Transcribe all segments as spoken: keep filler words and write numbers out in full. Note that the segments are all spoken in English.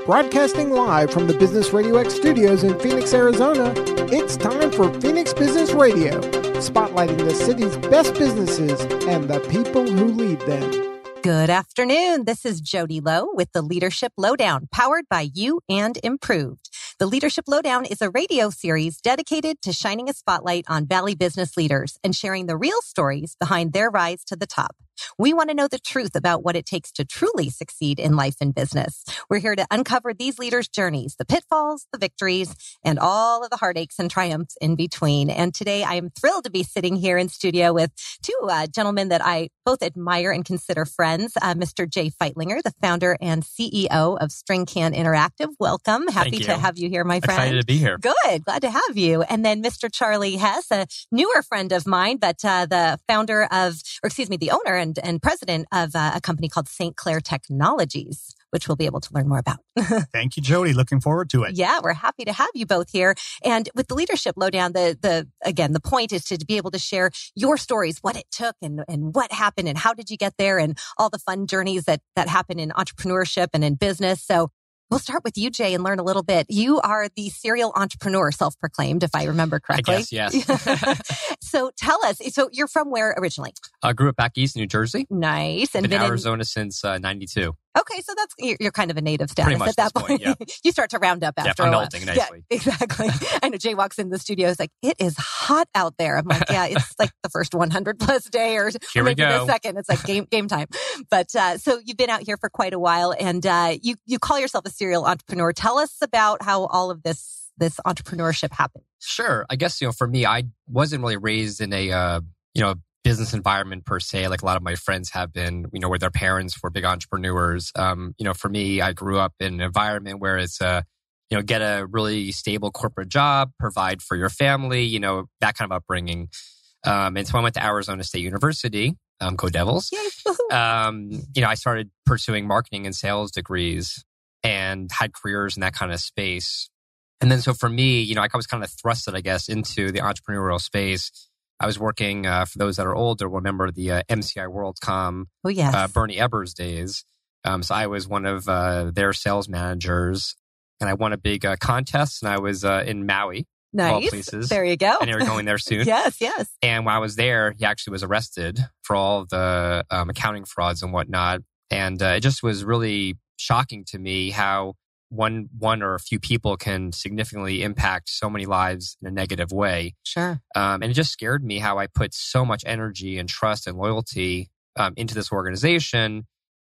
Broadcasting live from the Business Radio X studios in Phoenix, Arizona, it's time for Phoenix Business Radio, spotlighting the city's best businesses and the people who lead them. Good afternoon. This is Jody Lowe with the Leadership Lowdown, powered by You and Improved. The Leadership Lowdown is a radio series dedicated to shining a spotlight on Valley business leaders and sharing the real stories behind their rise to the top. We want to know the truth about what it takes to truly succeed in life and business. We're here to uncover these leaders' journeys, the pitfalls, the victories, and all of the heartaches and triumphs in between. And today I am thrilled to be sitting here in studio with two uh, gentlemen that I both admire and consider friends. Uh, Mister Jay Feitlinger, the founder and C E O of String Can Interactive. Welcome. Happy to have you here, my friend. Excited to be here. Good. Glad to have you. And then Mister Charlie Hess, a newer friend of mine, but uh, the founder of, or excuse me, the owner and, and president of uh, a company called Saint Clair Technologies, which we'll be able to learn more about. Thank you, Jody. Looking forward to it. Yeah, we're happy to have you both here. And with the Leadership Lowdown, the the again, the point is to be able to share your stories, what it took and, and what happened and how did you get there and all the fun journeys that that happen in entrepreneurship and in business. So we'll start with you, Jay, and learn a little bit. You are the serial entrepreneur, self-proclaimed, if I remember correctly. I guess, yes. So tell us, so you're from where originally? I grew up back east, New Jersey. Nice. And been, been in Arizona in... since uh, ninety-two. Okay, so that's you're kind of a native status Pretty much at that point. point. Yeah. You start to round up after yeah, I'm a while. melting nicely. Yeah, exactly. I know Jay walks in the studio, is like, it is hot out there. I'm like, yeah, it's like the first one hundred plus day or, here or maybe we go. the second. It's like game game time. But uh, so you've been out here for quite a while, and uh, you you call yourself a serial entrepreneur. Tell us about how all of this this entrepreneurship happened. Sure. I guess, you know, for me, I wasn't really raised in a uh, you know business environment per se, like a lot of my friends have been, you know, where their parents were big entrepreneurs. Um, you know, for me, I grew up in an environment where it's a, you know, get a really stable corporate job, provide for your family, you know, that kind of upbringing. Um, and so I went to Arizona State University, um, Go Devils. Yay. Um, you know, I started pursuing marketing and sales degrees and had careers in that kind of space. And then so for me, you know, I was kind of thrusted, I guess, into the entrepreneurial space. I was working, uh, for those that are older, will remember the uh, M C I WorldCom, oh, yes. uh, Bernie Ebbers days. Um, so I was one of uh, their sales managers, and I won a big uh, contest, and I was uh, in Maui, nice. of all places. There you go. And they were going there soon. Yes, yes. And when I was there, he actually was arrested for all the um, accounting frauds and whatnot. And uh, it just was really shocking to me how one one or a few people can significantly impact so many lives in a negative way. Sure. Um, and it just scared me how I put so much energy and trust and loyalty um, into this organization.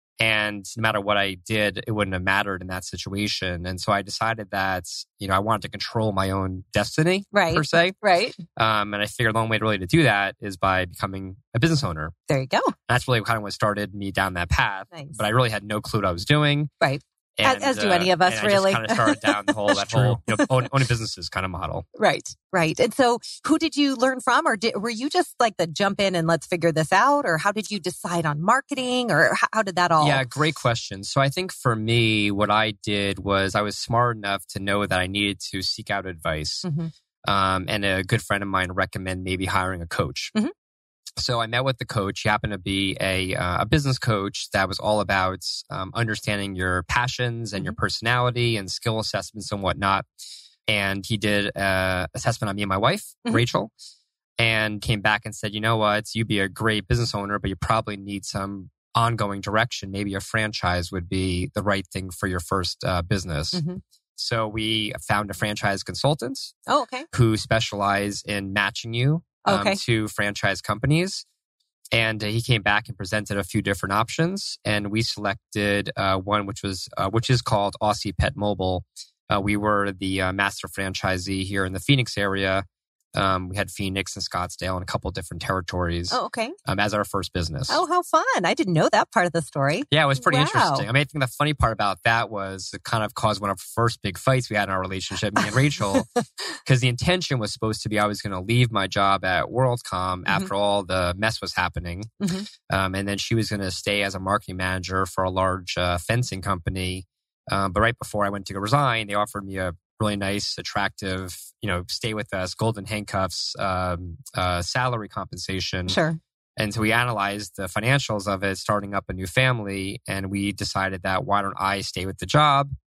And no matter what I did, it wouldn't have mattered in that situation. And so I decided that, you know, I wanted to control my own destiny, right. per se. Right. Um, and I figured the only way to really to do that is by becoming a business owner. There you go. That's really kind of what started me down that path. Nice. But I really had no clue what I was doing. Right. And, as, as do uh, any of us, and really. I just kind of started down the whole, that whole, you know, own, owning businesses kind of model. Right, right. And so who did you learn from? Or did, were you just like the jump in and let's figure this out? Or how did you decide on marketing? Or how, how did that all? Yeah, great question. So I think for me, what I did was I was smart enough to know that I needed to seek out advice. Mm-hmm. Um, and a good friend of mine recommended maybe hiring a coach. Mm-hmm. So I met with the coach. He happened to be a uh, a business coach that was all about um, understanding your passions and mm-hmm. your personality and skill assessments and whatnot. And he did an assessment on me and my wife, mm-hmm. Rachel, and came back and said, you know what, you'd be a great business owner, but you probably need some ongoing direction. Maybe a franchise would be the right thing for your first uh, business. Mm-hmm. So we found a franchise consultant oh, okay. who specialize in matching you Um, okay. to franchise companies. And uh, he came back and presented a few different options. And we selected uh, one which was uh, which is called Aussie Pet Mobile. Uh, we were the uh, master franchisee here in the Phoenix area. Um, we had Phoenix and Scottsdale and a couple different territories oh, okay. um, as our first business. Oh, how fun. I didn't know that part of the story. Yeah, it was pretty wow. interesting. I mean, I think the funny part about that was it kind of caused one of the first big fights we had in our relationship, me and Rachel, because the intention was supposed to be I was going to leave my job at WorldCom mm-hmm. after all the mess was happening. Mm-hmm. Um, and then she was going to stay as a marketing manager for a large uh, fencing company. Um, but right before I went to go resign, they offered me a really nice, attractive, you know, stay with us, golden handcuffs, um, uh, salary compensation. Sure. And so we analyzed the financials of it, starting up a new family, and we decided that why don't I stay with the job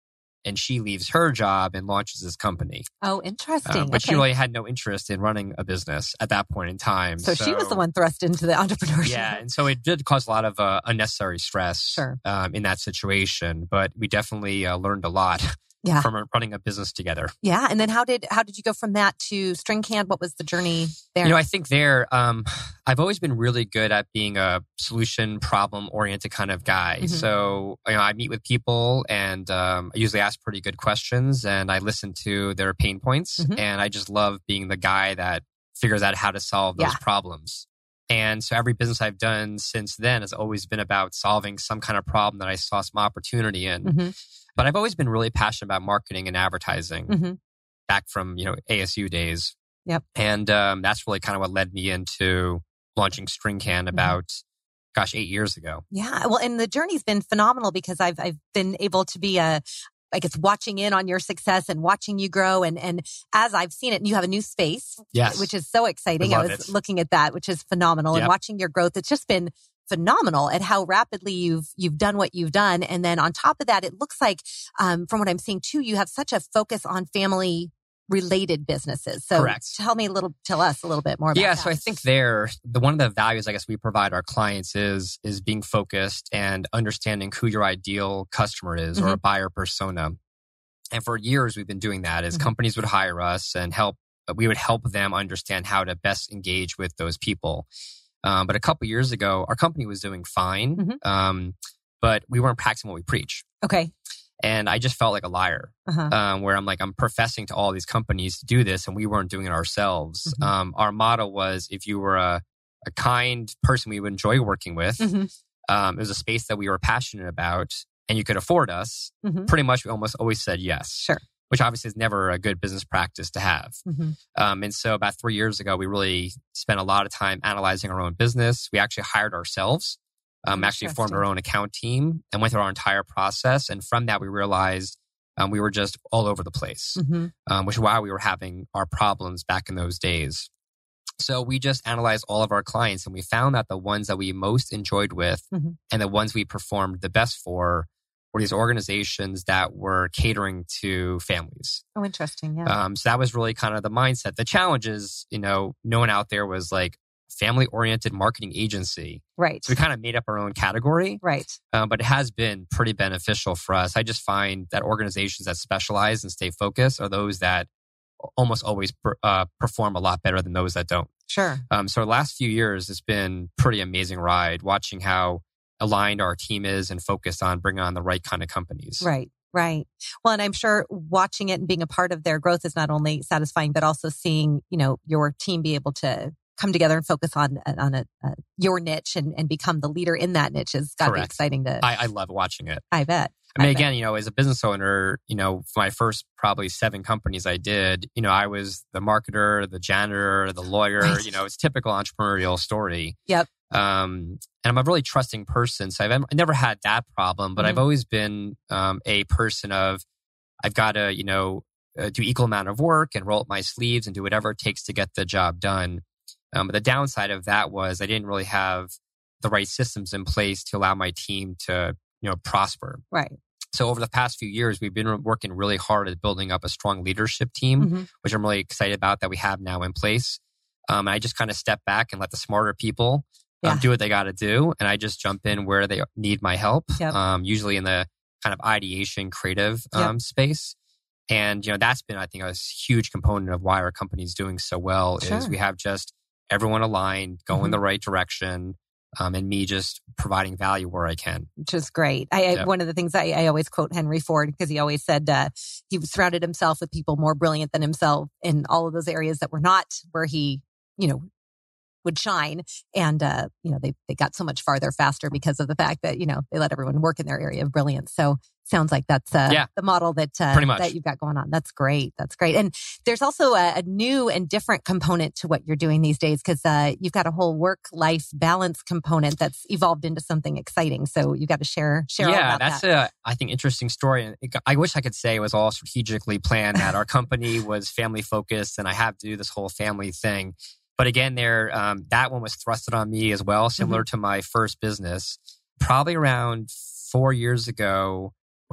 and she leaves her job and launches this company. Oh, interesting. Uh, but okay. she really had no interest in running a business at that point in time. So, so she was the one thrust into the entrepreneurship. Yeah, and so it did cause a lot of uh, unnecessary stress sure. um, in that situation. But we definitely uh, learned a lot. Yeah. From running a business together. Yeah. And then how did how did you go from that to StringCan? What was the journey there? You know, I think there, um, I've always been really good at being a solution problem oriented kind of guy. Mm-hmm. So, you know, I meet with people and um, I usually ask pretty good questions and I listen to their pain points. Mm-hmm. And I just love being the guy that figures out how to solve those yeah. problems. And so every business I've done since then has always been about solving some kind of problem that I saw some opportunity in. Mm-hmm. But I've always been really passionate about marketing and advertising mm-hmm. back from, you know, A S U days. Yep. And um, that's really kind of what led me into launching StringCan about, mm-hmm. gosh, eight years ago. Yeah. Well, and the journey's been phenomenal because I've I've been able to be a, I guess, watching in on your success and watching you grow. And and as I've seen it, and you have a new space, yes. which is so exciting. I, I was it. looking at that, which is phenomenal. Yep. And watching your growth, it's just been phenomenal at how rapidly you've you've done what you've done. And then on top of that, it looks like, um, from what I'm seeing too, you have such a focus on family related businesses. So correct. Tell me a little, tell us a little bit more about yeah, that. Yeah, so I think there, the one of the values I guess we provide our clients is is being focused and understanding who your ideal customer is mm-hmm. or a buyer persona. And for years we've been doing that as mm-hmm. companies would hire us and help, we would help them understand how to best engage with those people. Um, but a couple years ago, our company was doing fine, mm-hmm. um, but we weren't practicing what we preach. Okay. And I just felt like a liar, uh-huh. um, where I'm like, I'm professing to all these companies to do this, and we weren't doing it ourselves. Mm-hmm. Um, our motto was, if you were a, a kind person we would enjoy working with, mm-hmm. um, it was a space that we were passionate about, and you could afford us, mm-hmm. pretty much we almost always said yes. Sure. Which obviously is never a good business practice to have. Mm-hmm. Um, and so about three years ago, we really spent a lot of time analyzing our own business. We actually hired ourselves, um, actually formed our own account team and went through our entire process. And from that, we realized um, we were just all over the place, mm-hmm. um, which is why we were having our problems back in those days. So we just analyzed all of our clients and we found that the ones that we most enjoyed with mm-hmm. and the ones we performed the best for were these organizations that were catering to families. Oh, interesting. Yeah. Um, so that was really kind of the mindset. The challenge is, you know, no one out there was like family-oriented marketing agency. Right. So we kind of made up our own category. Right. Um, but it has been pretty beneficial for us. I just find that organizations that specialize and stay focused are those that almost always per, uh, perform a lot better than those that don't. Sure. Um, so the last few years, it's been pretty amazing ride watching how aligned our team is and focused on bringing on the right kind of companies. Right, right. Well, and I'm sure watching it and being a part of their growth is not only satisfying, but also seeing, you know, your team be able to come together and focus on on a, a your niche and, and become the leader in that niche has got to be exciting to. I, I love watching it. I bet. I mean, I again, bet. you know, as a business owner, you know, for my first probably seven companies I did, you know, I was the marketer, the janitor, the lawyer, right. You know, it's typical entrepreneurial story. Yep. Um, and I'm a really trusting person. So I've I never had that problem, but mm-hmm. I've always been um, a person of, I've got to, you know, uh, do equal amount of work and roll up my sleeves and do whatever it takes to get the job done. Um, but the downside of that was I didn't really have the right systems in place to allow my team to, you know, prosper. Right. So over the past few years, we've been working really hard at building up a strong leadership team, mm-hmm. which I'm really excited about that we have now in place. Um, and I just kind of step back and let the smarter people um, yeah. do what they got to do. And I just jump in where they need my help, yep. um, usually in the kind of ideation creative um, yep. space. And, you know, that's been, I think, a huge component of why our company is doing so well sure. is we have just everyone aligned, going mm-hmm. in the right direction. Um, and me just providing value where I can. Which is great. I, yeah. I One of the things I, I always quote Henry Ford because he always said uh, he surrounded himself with people more brilliant than himself in all of those areas that were not where he, you know, would shine. And, uh, you know, they, they got so much farther faster because of the fact that, you know, they let everyone work in their area of brilliance. So sounds like that's uh, yeah. the model that uh, Pretty much. that you've got going on. That's great. That's great. And there's also a, a new and different component to what you're doing these days because uh, you've got a whole work-life balance component that's evolved into something exciting. So you got to share share yeah, all about that's that. a I think interesting story. And I wish I could say it was all strategically planned. That our company was family focused, and I have to do this whole family thing. But again, there um, that one was thrusted on me as well, similar mm-hmm. to my first business. Probably around four years ago.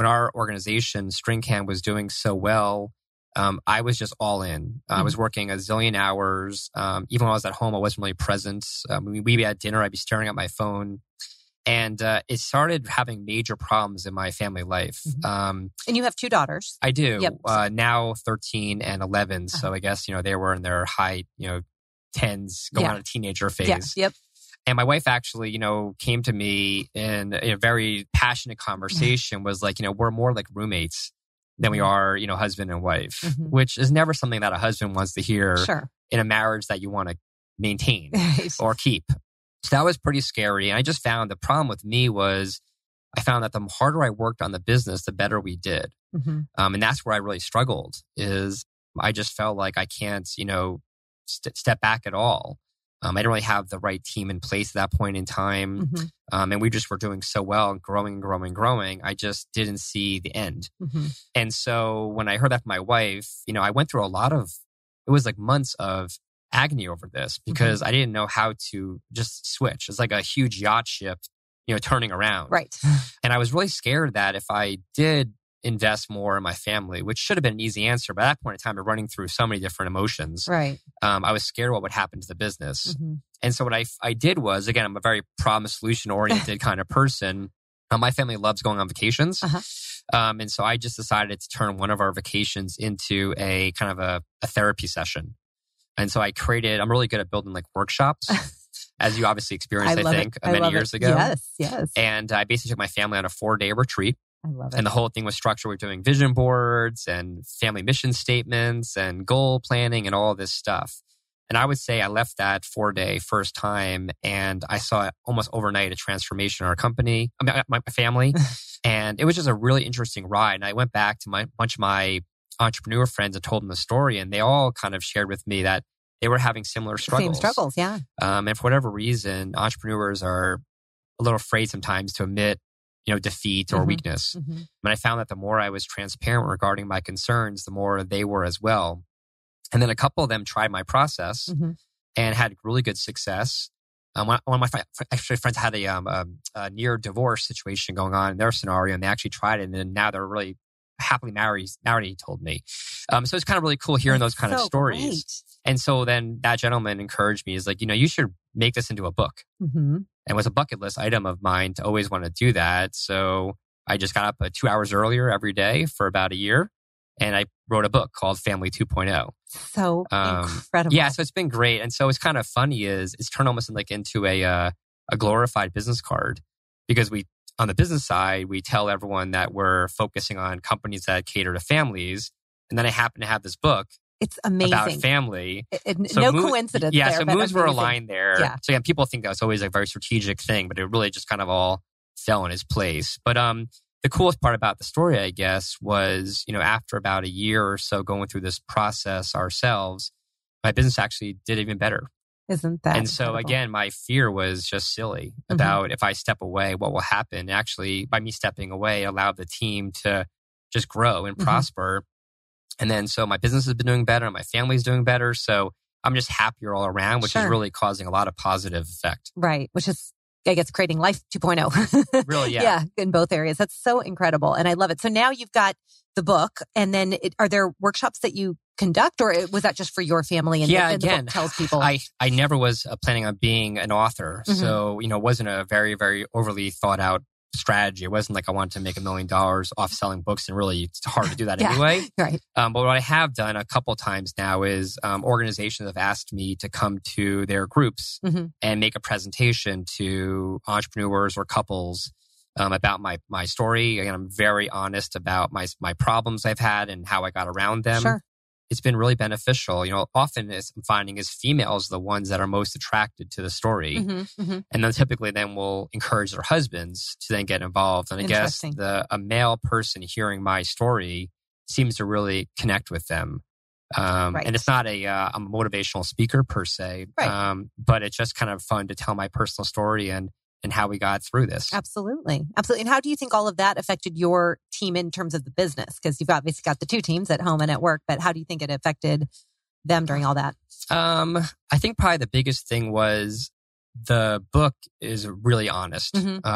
when our organization, StringCam, was doing so well, um, I was just all in. Uh, mm-hmm. I was working a zillion hours. Um, even when I was at home, I wasn't really present. Um, we, we'd be at dinner, I'd be staring at my phone. And uh, it started having major problems in my family life. Mm-hmm. Um, and you have two daughters. I do. Yep. Uh, now thirteen and eleven. Uh-huh. So I guess, you know, they were in their high, you know, tens, going yeah. on a teenager phase. Yeah. Yep. And my wife actually, you know, came to me in a very passionate conversation, was like, you know, we're more like roommates than we are, you know, husband and wife, mm-hmm. which is never something that a husband wants to hear sure. in a marriage that you want to maintain or keep. So that was pretty scary. And I just found the problem with me was I found that the harder I worked on the business, the better we did. Mm-hmm. Um, and that's where I really struggled, is I just felt like I can't, you know, st- step back at all. Um, I didn't really have the right team in place at that point in time. Mm-hmm. Um, and we just were doing so well and growing and growing and growing. I just didn't see the end. Mm-hmm. And so when I heard that from my wife, you know, I went through a lot of, it was like months of agony over this because mm-hmm. I didn't know how to just switch. It's like a huge yacht ship, you know, turning around. Right. And I was really scared that if I did invest more in my family, which should have been an easy answer, but at that point in time, I'm running through so many different emotions. Right. Um, I was scared what would happen to the business. Mm-hmm. And so what I, I did was, again, I'm a very problem solution oriented kind of person. Uh, my family loves going on vacations. Uh-huh. Um, and so I just decided to turn one of our vacations into a kind of a, a therapy session. And so I created, I'm really good at building like workshops, as you obviously experienced, I, I think, it. many I years it. ago. Yes, yes. And I basically took my family on a four day retreat. I love it. And the whole thing was structured. We're doing vision boards and family mission statements and goal planning and all this stuff. And I would say I left that four day first time and I saw almost overnight a transformation in our company, I mean, my family. And it was just a really interesting ride. And I went back to my bunch of my entrepreneur friends and told them the story. And they all kind of shared with me that they were having similar struggles. Same struggles, yeah. Um, and for whatever reason, entrepreneurs are a little afraid sometimes to admit, you know, defeat or mm-hmm. weakness. Mm-hmm. And I found that the more I was transparent regarding my concerns, the more they were as well. And then a couple of them tried my process mm-hmm. and had really good success. Um, one, one of my fr- actually friends had a, um, a, a near divorce situation going on in their scenario, and they actually tried it, and then now they're really happily married. Married, he told me. Um, so it's kind of really cool hearing That's those kind so of stories. Great. And so then that gentleman encouraged me. He's like, you know, you should make this into a book. Mm-hmm. And it was a bucket list item of mine to always want to do that. So I just got up uh, two hours earlier every day for about a year. And I wrote a book called Family two point oh. So um, incredible. Yeah, so it's been great. And so it's kind of funny is it's turned almost like into a uh, a glorified business card, because we, on the business side, we tell everyone that we're focusing on companies that cater to families. And then I happen to have this book. It's amazing. About family. It, it, so no moon, coincidence yeah, there. so moons were aligned there. Yeah. So yeah, people think that's always a very strategic thing, but it really just kind of all fell in its place. But um, the coolest part about the story, I guess, was, you know, after about a year or so going through this process ourselves, my business actually did even better. Isn't that And so incredible? Again, my fear was just silly mm-hmm. about if I step away, what will happen? Actually, by me stepping away, allowed the team to just grow and mm-hmm. prosper. And then so my business has been doing better and my family's doing better. So I'm just happier all around, which sure. is really causing a lot of positive effect. Right. Which is, I guess, creating life two point oh. Really, yeah. Yeah, in both areas. That's so incredible. And I love it. So now you've got the book, and then it, are there workshops that you conduct, or was that just for your family? And yeah, the, and again, the book tells people. I, I never was uh, planning on being an author. Mm-hmm. So, you know, it wasn't a very, very overly thought out strategy. It wasn't like I wanted to make a million dollars off selling books, and really it's hard to do that yeah, anyway. Right. Um, but what I have done a couple times now is um, organizations have asked me to come to their groups mm-hmm. and make a presentation to entrepreneurs or couples um, about my my story. Again, I'm very honest about my my problems I've had and how I got around them. Sure. It's been really beneficial. You know, often as I'm finding is females the ones that are most attracted to the story. Mm-hmm, mm-hmm. And then typically then will encourage their husbands to then get involved. And I guess the a male person hearing my story seems to really connect with them. Um, right. And it's not a, uh, I'm a motivational speaker per se, right. um, but it's just kind of fun to tell my personal story and and how we got through this. Absolutely. Absolutely. And how do you think all of that affected your team in terms of the business? Because you've obviously got the two teams at home and at work, but how do you think it affected them during all that? Um, I think probably the biggest thing was the book is really honest. Mm-hmm. Uh,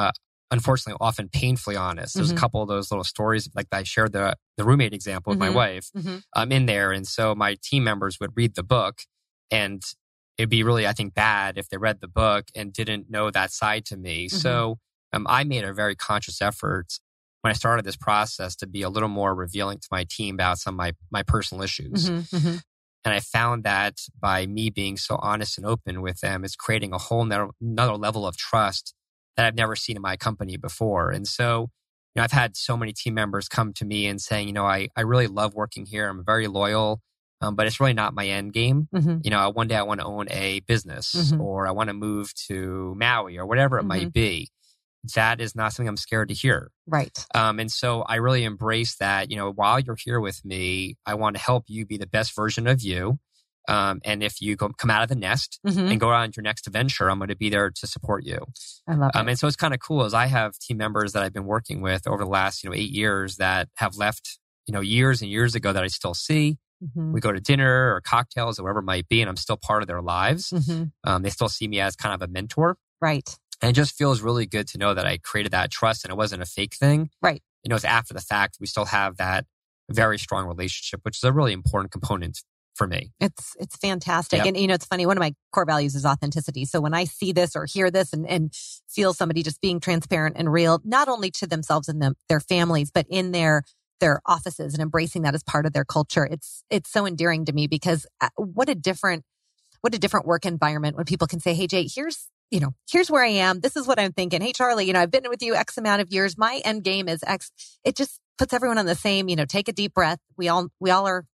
unfortunately, often painfully honest. There's Mhm. a couple of those little stories, like I shared the the roommate example with my Mhm. wife. Mhm. I'm in there, and so my team members would read the book, and it'd be really, I think, bad if they read the book and didn't know that side to me. Mhm. So um, I made a very conscious effort when I started this process to be a little more revealing to my team about some of my my personal issues. Mhm. Mhm. And I found that by me being so honest and open with them, it's creating a whole nother, another level of trust that I've never seen in my company before. And so, you know, I've had so many team members come to me and saying, you know, I, I really love working here. I'm very loyal, um, but it's really not my end game. Mhm. You know, one day I want to own a business Mhm. or I want to move to Maui or whatever it Mhm. might be. That is not something I'm scared to hear. Right. Um, and so I really embrace that, you know, while you're here with me, I want to help you be the best version of you. Um, and if you go, come out of the nest Mhm. and go on your next adventure, I'm going to be there to support you. I love Um, it. and so it's kind of cool as I have team members that I've been working with over the last, you know, eight years that have left, you know, years and years ago that I still see. Mhm. We go to dinner or cocktails or whatever it might be, and I'm still part of their lives. Mhm. Um, they still see me as kind of a mentor. Right. And it just feels really good to know that I created that trust and it wasn't a fake thing. Right. You know, it's after the fact, we still have that very strong relationship, which is a really important component for me. It's it's fantastic. Yep. And you know, it's funny, one of my core values is authenticity. So when I see this or hear this and, and feel somebody just being transparent and real, not only to themselves and them, their families, but in their their offices and embracing that as part of their culture, it's it's so endearing to me because what a different what a different work environment when people can say, hey, Jay, here's you know, here's where I am. This is what I'm thinking. Hey, Charlie, you know, I've been with you X amount of years. My end game is X. It just puts everyone on the same, you know, take a deep breath. We all, we all are,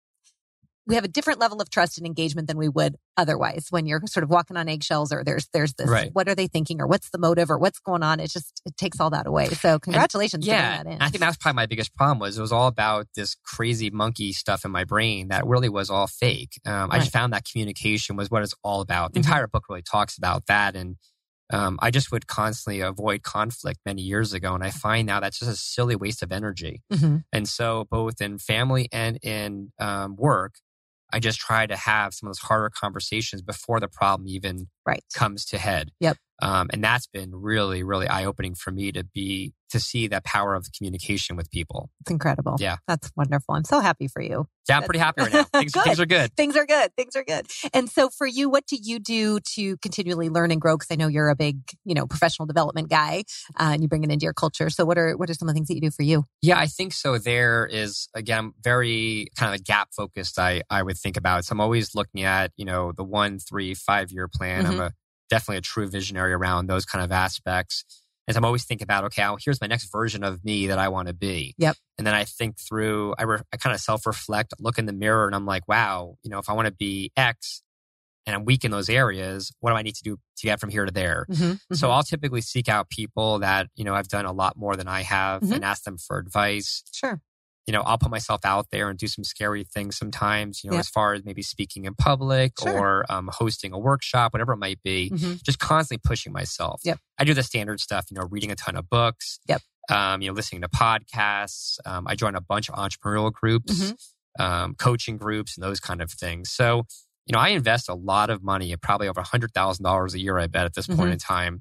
we have a different level of trust and engagement than we would otherwise when you're sort of walking on eggshells or there's, there's this, Right. what are they thinking or what's the motive or what's going on? It just, it takes all that away. So congratulations. And, for yeah. getting that in. I think that's probably my biggest problem was it was all about this crazy monkey stuff in my brain that really was all fake. Um, I just Right. found that communication was what it's all about. The Mhm. entire book really talks about that. And um, I just would constantly avoid conflict many years ago. And I find now that's just a silly waste of energy. Mhm. And so both in family and in um, work, I just try to have some of those harder conversations before the problem even Right. comes to head. Yep. Um, and that's been really, really eye-opening for me to be, to see the power of communication with people. It's incredible. Yeah. That's wonderful. I'm so happy for you. Yeah, I'm pretty happy right now. Things, Good. things are good. Things are good. Things are good. And so for you, what do you do to continually learn and grow? Because I know you're a big, you know, professional development guy uh, and you bring it into your culture. So what are what are some of the things that you do for you? Yeah, I think so. There is, again, very kind of a gap focused, I, I would think about. So I'm always looking at, you know, the one, three, five year plan. Mhm. I'm a definitely a true visionary around those kind of aspects. And so I'm always thinking about, okay, well, here's my next version of me that I want to be. Yep. And then I think through, I, re, I kind of self-reflect, look in the mirror and I'm like, wow, you know, if I want to be X and I'm weak in those areas, what do I need to do to get from here to there? Mm-hmm. So I'll typically seek out people that, you know, have done a lot more than I have Mhm. and ask them for advice. Sure. You know, I'll put myself out there and do some scary things sometimes, you know, Yep. as far as maybe speaking in public Sure. or um, hosting a workshop, whatever it might be, Mhm. just constantly pushing myself. Yep. I do the standard stuff, you know, reading a ton of books, Yep. um, you know, listening to podcasts. Um, I join a bunch of entrepreneurial groups, Mhm. um, coaching groups and those kind of things. So, you know, I invest a lot of money, probably over one hundred thousand dollars a year, I bet at this point Mhm. in time,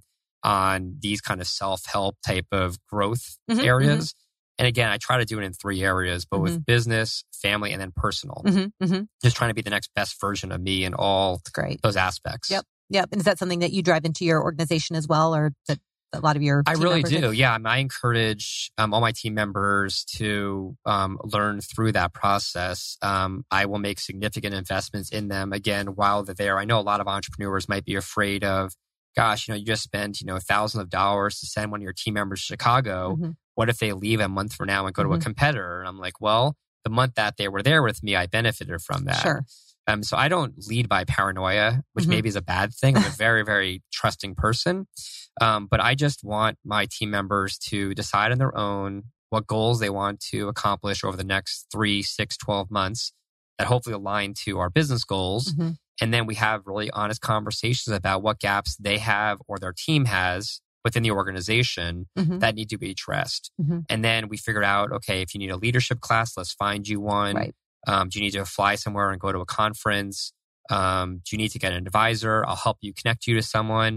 on these kind of self-help type of growth Mhm, areas. And again, I try to do it in three areas, but Mhm. with business, family, and then personal. Mm-hmm. Mm-hmm. Just trying to be the next best version of me in all That's great. those aspects. Yep. Yep. And is that something that you drive into your organization as well, or that a lot of your I team really members do. are- Yeah. I, mean, I encourage um, all my team members to um, learn through that process. Um, I will make significant investments in them again while they're there. I know a lot of entrepreneurs might be afraid of, gosh, you know, you just spent, you know, thousands of dollars to send one of your team members to Chicago. Mhm. What if they leave a month from now and go to a Mhm. competitor? And I'm like, well, the month that they were there with me, I benefited from that. Sure. Um, so I don't lead by paranoia, which Mhm. maybe is a bad thing. I'm a very, very trusting person. Um, but I just want my team members to decide on their own what goals they want to accomplish over the next three, six, twelve months that hopefully align to our business goals. Mhm. And then we have really honest conversations about what gaps they have or their team has within the organization Mhm. that need to be addressed. Mhm. And then we figure out, okay, if you need a leadership class, let's find you one. Right. Um, do you need to fly somewhere and go to a conference? Um, do you need to get an advisor? I'll help you connect you to someone.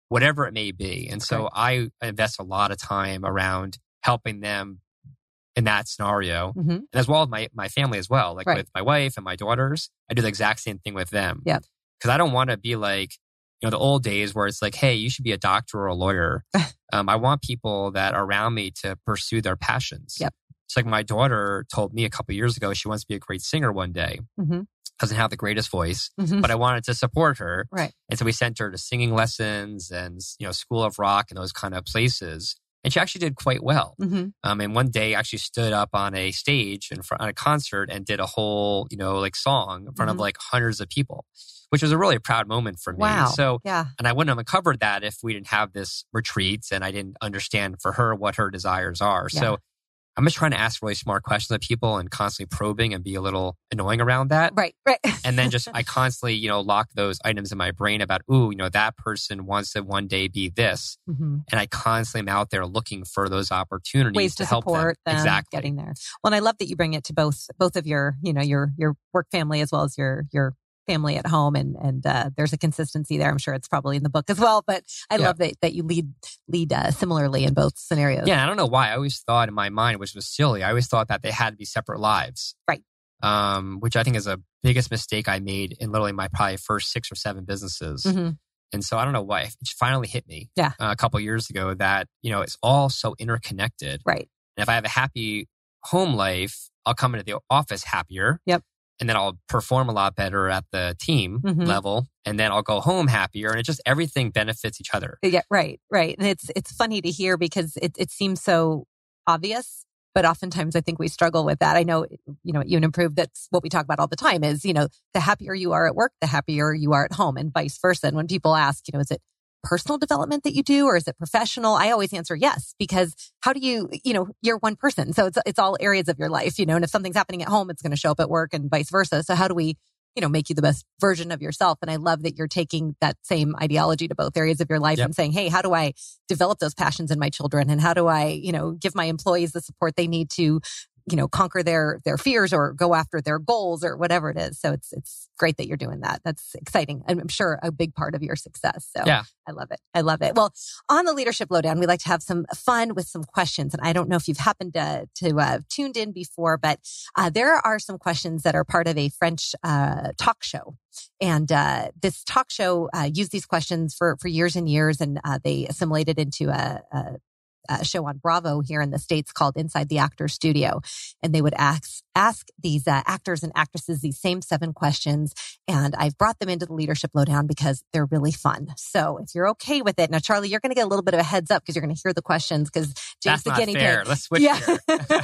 whatever it may be. And so right. I invest a lot of time around helping them in that scenario, mm-hmm. and as well as my, my family as well, like right. with my wife and my daughters. I do the exact same thing with them. Yeah. Because I don't want to be like, you know, the old days where it's like, hey, you should be a doctor or a lawyer. um, I want people that are around me to pursue their passions. Yep. It's like my daughter told me a couple of years ago, she wants to be a great singer one day. Mm-hmm. Doesn't have the greatest voice, mm-hmm. but I wanted to support her. Right. And so we sent her to singing lessons and, you know, School of Rock and those kind of places. And she actually did quite well. Mm-hmm. Um, and one day actually stood up on a stage in front on a concert and did a whole, you know, like song in front mm-hmm. of like hundreds of people, which was a really proud moment for me. Wow. So, yeah. and I wouldn't have uncovered that if we didn't have this retreat and I didn't understand for her what her desires are. Yeah. So I'm just trying to ask really smart questions of people and constantly probing and be a little annoying around that. Right, right. And then just, I constantly, you know, lock those items in my brain about, ooh, you know, that person wants to one day be this. Mm-hmm. And I constantly am out there looking for those opportunities Ways to, to help support them. them exactly. getting there. Well, and I love that you bring it to both, both of your, you know, your, your work family as well as your, your family at home, and and uh, there's a consistency there. I'm sure it's probably in the book as well, but I yeah. love that that you lead lead uh, similarly in both scenarios. Yeah, I don't know why. I always thought in my mind, which was silly, I always thought that they had to be separate lives, right? Um, which I think is a biggest mistake I made in literally my probably first six or seven businesses. Mm-hmm. And so I don't know why it finally hit me yeah. uh, a couple of years ago that you know it's all so interconnected, right? And if I have a happy home life, I'll come into the office happier. Yep. And then I'll perform a lot better at the team mm-hmm. level. And then I'll go home happier. And it just, everything benefits each other. Yeah, right, right. And it's it's funny to hear because it, it seems so obvious, but oftentimes I think we struggle with that. I know, you know, at You and Improve, that's what we talk about all the time is, you know, the happier you are at work, the happier you are at home and vice versa. And when people ask, you know, is it personal development that you do or is it professional? I always answer yes, because how do you, you know, you're one person. So it's, it's all areas of your life, you know, and if something's happening at home, it's going to show up at work and vice versa. So how do we, you know, make you the best version of yourself? And I love that you're taking that same ideology to both areas of your life yep. and saying, hey, how do I develop those passions in my children? And how do I, you know, give my employees the support they need to, you know, conquer their, their fears or go after their goals or whatever it is. So it's, it's great that you're doing that. That's exciting. And I'm sure a big part of your success. So yeah. I love it. I love it. Well, on the Leadership Lowdown, we like to have some fun with some questions. And I don't know if you've happened to, to, uh, tuned in before, but, uh, there are some questions that are part of a French, uh, talk show. And, uh, this talk show, uh, used these questions for, for years and years. And, uh, they assimilated into a, a a show on Bravo here in the States called Inside the Actor Studio. And they would ask, ask these uh, actors and actresses these same seven questions. And I've brought them into the Leadership Lowdown because they're really fun. So if you're okay with it. Now, Charlie, you're going to get a little bit of a heads up because you're going to hear the questions because James That's the not guinea fair. pig. Let's switch yeah. here.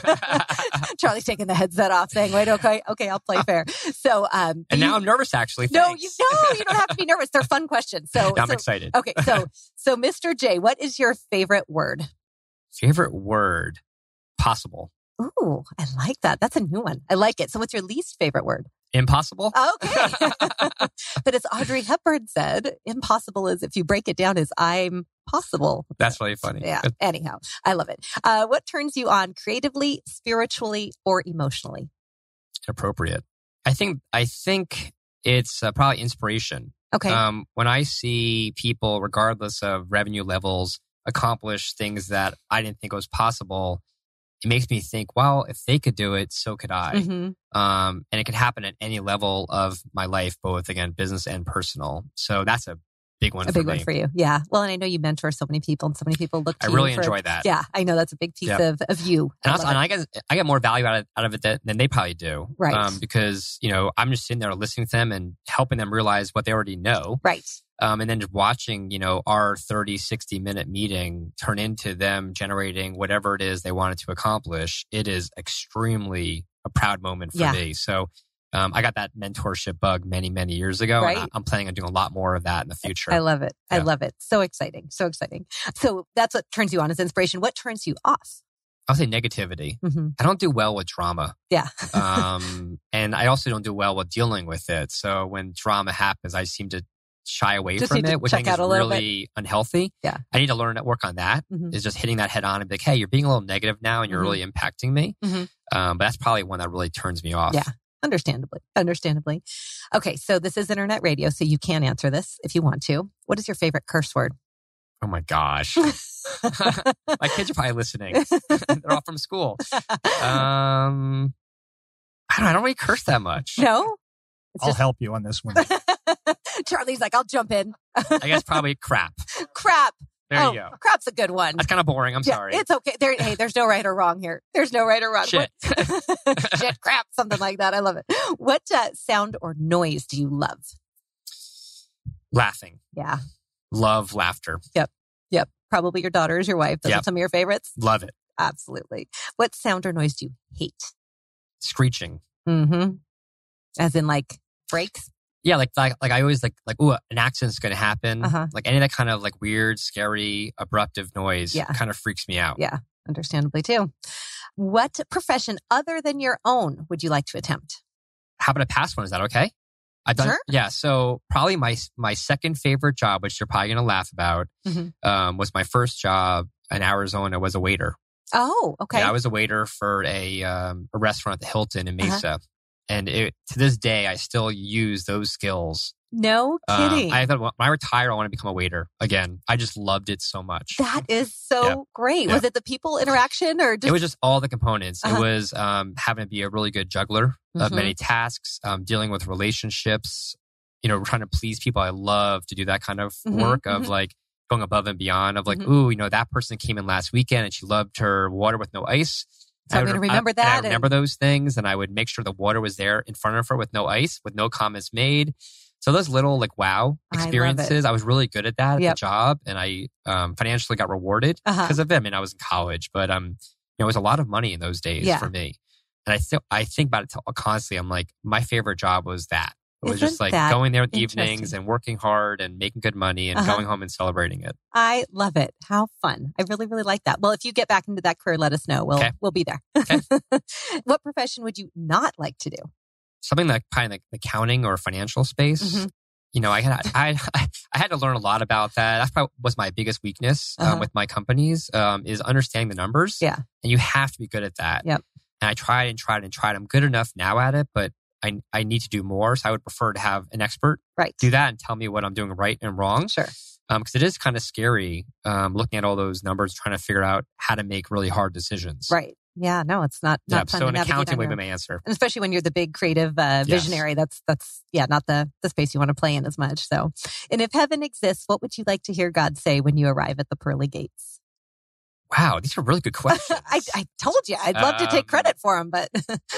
Charlie's taking the headset off saying, wait, okay, okay, I'll play fair. So, um, and you, now I'm nervous actually. No, Thanks. you no, you don't have to be nervous. They're fun questions. So no, I'm so, excited. Okay. So, so Mister J, what is your favorite word? Favorite word? Possible. Ooh, I like that. That's a new one. I like it. So what's your least favorite word? Impossible. Okay. But as Audrey Hepburn said, impossible is, if you break it down, is I'm possible. That's really funny. Yeah. Anyhow, I love it. Uh, what turns you on creatively, spiritually, or emotionally? Appropriate. I think, I think it's uh, probably inspiration. Okay. Um, when I see people, regardless of revenue levels, accomplish things that I didn't think was possible, it makes me think, well, if they could do it, so could I. Mm-hmm. Um, and it can happen at any level of my life, both, again, business and personal. So that's a big one a for big me. one for you. Yeah. Well, and I know you mentor so many people and so many people look to I you really for, enjoy that. Yeah. I know that's a big piece yep. of, of you. And, I, also, and I get I get more value out of, out of it than, than they probably do. Right. Um, because, you know, I'm just sitting there listening to them and helping them realize what they already know. Right. Um, and then just watching, you know, our thirty, sixty minute meeting turn into them generating whatever it is they wanted to accomplish. It is extremely a proud moment for yeah. me. So um, I got that mentorship bug many, many years ago. Right. And I, I'm planning on doing a lot more of that in the future. I love it. Yeah. I love it. So exciting. So exciting. So that's what turns you on is inspiration. What turns you off? I'll say negativity. Mm-hmm. I don't do well with drama. Yeah. um, and I also don't do well with dealing with it. So when drama happens, I seem to shy away just from it, which I think is really bit. unhealthy. Yeah. I need to learn to work on that. Mm-hmm. Is just hitting that head on and be like, hey, you're being a little negative now and you're mm-hmm. really impacting me. Mm-hmm. Um, but that's probably one that really turns me off. Yeah. Understandably. Understandably. Okay. So this is internet radio, so you can answer this if you want to. What is your favorite curse word? Oh my gosh. My kids are probably listening. They're all from school. Um, I don't know. I don't really curse that much. No? It's I'll just... help you on this one. Charlie's like, I'll jump in. I guess probably crap. Crap. There oh, you go. Crap's a good one. That's kind of boring. I'm yeah, sorry. It's okay. There, hey, there's no right or wrong here. There's no right or wrong. Shit. Shit, crap, something like that. I love it. What uh, sound or noise do you love? Laughing. Yeah. Love laughter. Yep. Yep. Probably your daughter is your wife. Those yep. are some of your favorites? Love it. Absolutely. What sound or noise do you hate? Screeching. Mm-hmm. As in like brakes? Yeah, like like like I always like like ooh, an accident's going to happen. Uh-huh. Like any of that kind of like weird, scary, abruptive noise yeah. kind of freaks me out. Yeah, understandably too. What profession other than your own would you like to attempt? How about a past one? Is that okay? I've done sure. Yeah, so probably my my second favorite job, which you're probably going to laugh about, mm-hmm. um, was my first job in Arizona. Was a waiter. Oh, okay. Yeah, I was a waiter for a um, a restaurant at the Hilton in Mesa. Uh-huh. And it, to this day, I still use those skills. No kidding. Um, I thought when I retire, I want to become a waiter again. I just loved it so much. That is so yep. great. Yep. Was it the people interaction or just... It was just all the components. Uh-huh. It was um, having to be a really good juggler mm-hmm. of many tasks, um, dealing with relationships, you know, trying to please people. I love to do that kind of mm-hmm. work mm-hmm. of like going above and beyond of like, mm-hmm. ooh, you know, that person came in last weekend and she loved her water with no ice. So I'm going to remember I, that. I remember and... those things, and I would make sure the water was there in front of her with no ice, with no comments made. So those little like wow experiences, I, I was really good at that at yep. the job, and I um, financially got rewarded uh-huh. because of it. I mean, I was in college, but um, you know, it was a lot of money in those days yeah. for me. And I still I think about it constantly. I'm like, my favorite job was that. It was Isn't just like that going there in the evenings and working hard and making good money and uh-huh. going home and celebrating it. I love it. How fun. I really, really like that. Well, if you get back into that career, let us know. We'll okay. we'll be there. Okay. What profession would you not like to do? Something like kind of like the accounting or financial space. Mm-hmm. You know, I had I I had to learn a lot about that. That's probably was my biggest weakness uh-huh. um, with my companies um, is understanding the numbers. Yeah. And you have to be good at that. Yep. And I tried and tried and tried. I'm good enough now at it, but I I need to do more. So I would prefer to have an expert right. do that and tell me what I'm doing right and wrong. Sure. Um, because it is kind of scary um, looking at all those numbers, trying to figure out how to make really hard decisions. Right. Yeah. No, it's not. not yeah. fun So to an accounting would be your... my answer, and especially when you're the big creative uh, visionary. Yes. That's that's yeah, not the the space you want to play in as much. So, and if heaven exists, what would you like to hear God say when you arrive at the pearly gates? Wow, these are really good questions. I, I told you, I'd love um, to take credit for them, but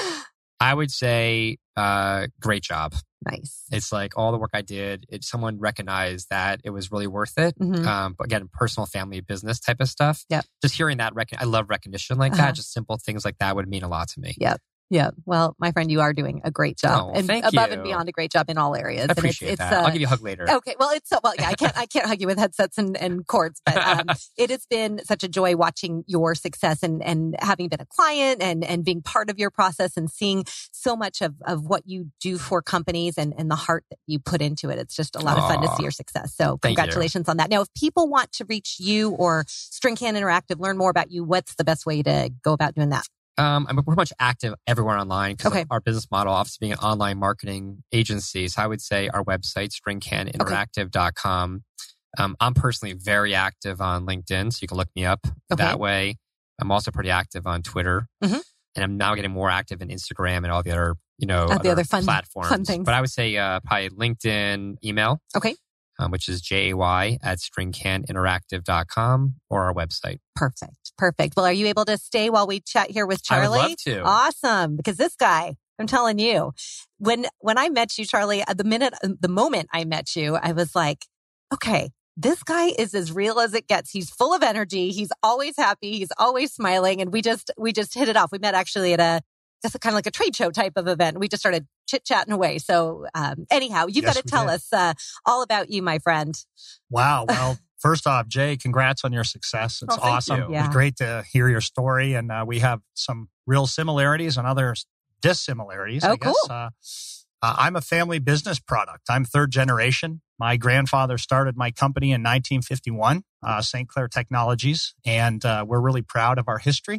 I would say, uh, great job. Nice. It's like all the work I did, it, someone recognized that it was really worth it. Mm-hmm. Um, but again, personal, family, business type of stuff. Yep. Just hearing that, rec- I love recognition like uh-huh. that. Just simple things like that would mean a lot to me. Yep. Yeah. Well, my friend, you are doing a great job, oh, and thank above you. and beyond a great job in all areas. I appreciate and it's, that. It's, uh, I'll give you a hug later. Okay. Well, it's so well. Yeah, I can't. I can't hug you with headsets and, and cords, but um, it has been such a joy watching your success and and having been a client and and being part of your process and seeing so much of of what you do for companies and and the heart that you put into it. It's just a lot of fun to see your success. So Thank congratulations you. on that. Now, if people want to reach you or StringCan Interactive, learn more about you, what's the best way to go about doing that? Um, I'm pretty much active everywhere online because okay. our business model, obviously being an online marketing agency. So I would say our website, string can interactive dot com. Okay. Um, I'm personally very active on LinkedIn, so you can look me up okay. that way. I'm also pretty active on Twitter, mm-hmm. and I'm now getting more active in Instagram and all the other, you know, uh, other, the other fun platforms. Fun things. But I would say uh, probably LinkedIn, email. Okay. Um, which is J A Y at string can interactive dot com or our website. Perfect. Perfect. Well, are you able to stay while we chat here with Charlie? I would love to. Awesome. Because this guy, I'm telling you, when, when I met you, Charlie, the minute, the moment I met you, I was like, okay, this guy is as real as it gets. He's full of energy. He's always happy. He's always smiling. And we just, we just hit it off. We met actually at a, just kind of like a trade show type of event. We just started chit-chatting away. So um, anyhow, you've yes, got to tell did. us uh, all about you, my friend. Wow. Well, first off, Jay, congrats on your success. It's oh, thank awesome. you. Yeah. It's great to hear your story. And uh, we have some real similarities and other dissimilarities, oh, I guess. Cool. Uh, uh, I'm a family business product. I'm third generation. My grandfather started my company in nineteen fifty-one, uh, Saint Clair Technologies, and uh, we're really proud of our history.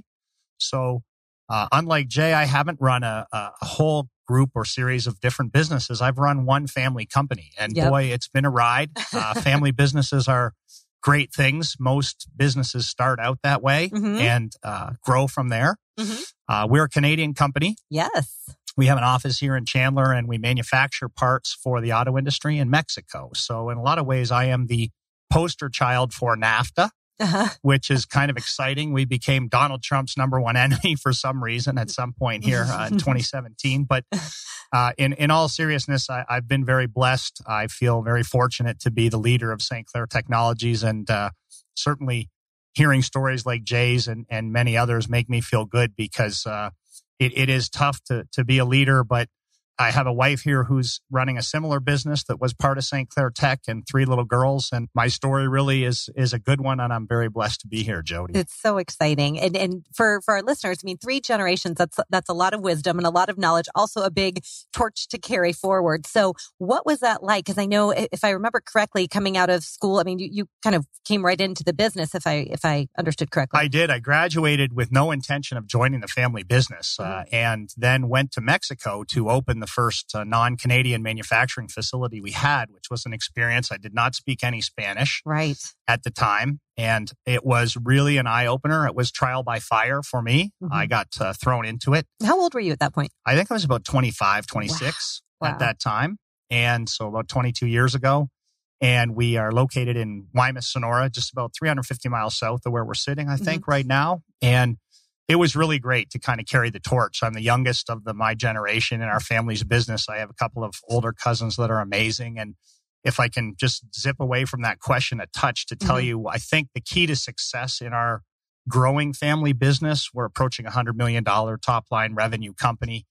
So Uh, unlike Jay, I haven't run a, a whole group or series of different businesses. I've run one family company, and yep. boy, it's been a ride. Uh, family businesses are great things. Most businesses start out that way mm-hmm. and uh, grow from there. Mm-hmm. Uh, we're a Canadian company. Yes. We have an office here in Chandler, and we manufacture parts for the auto industry in Mexico. So in a lot of ways, I am the poster child for NAFTA, uh-huh. which is kind of exciting. We became Donald Trump's number one enemy for some reason at some point here uh, in twenty seventeen. But uh, in, in all seriousness, I, I've been very blessed. I feel very fortunate to be the leader of Saint Clair Technologies, and uh, certainly hearing stories like Jay's and, and many others make me feel good, because uh, it, it is tough to, to be a leader, but I have a wife here who's running a similar business that was part of Saint Clair Tech, and three little girls. And my story really is is a good one, and I'm very blessed to be here, Jody. It's so exciting. And and for, for our listeners, I mean, three generations, that's that's a lot of wisdom and a lot of knowledge, also a big torch to carry forward. So what was that like? Because I know, if I remember correctly, coming out of school, I mean, you, you kind of came right into the business, if I if I understood correctly. I did. I graduated with no intention of joining the family business, mm-hmm. uh, and then went to Mexico to open the first uh, non-Canadian manufacturing facility we had, which was an experience. I did not speak any Spanish right. at the time, and it was really an eye-opener. It was trial by fire for me. Mm-hmm. I got uh, thrown into it. How old were you at that point? I think I was about twenty-five, twenty-six wow. at Wow. that time, and so about twenty-two years ago. And we are located in Guaymas, Sonora, just about three hundred fifty miles south of where we're sitting, I think, mm-hmm. right now. And it was really great to kind of carry the torch. I'm the youngest of the my generation in our family's business. I have a couple of older cousins that are amazing. And if I can just zip away from that question a touch to tell mm-hmm. you, I think the key to success in our growing family business, we're approaching a one hundred million dollars top line revenue company.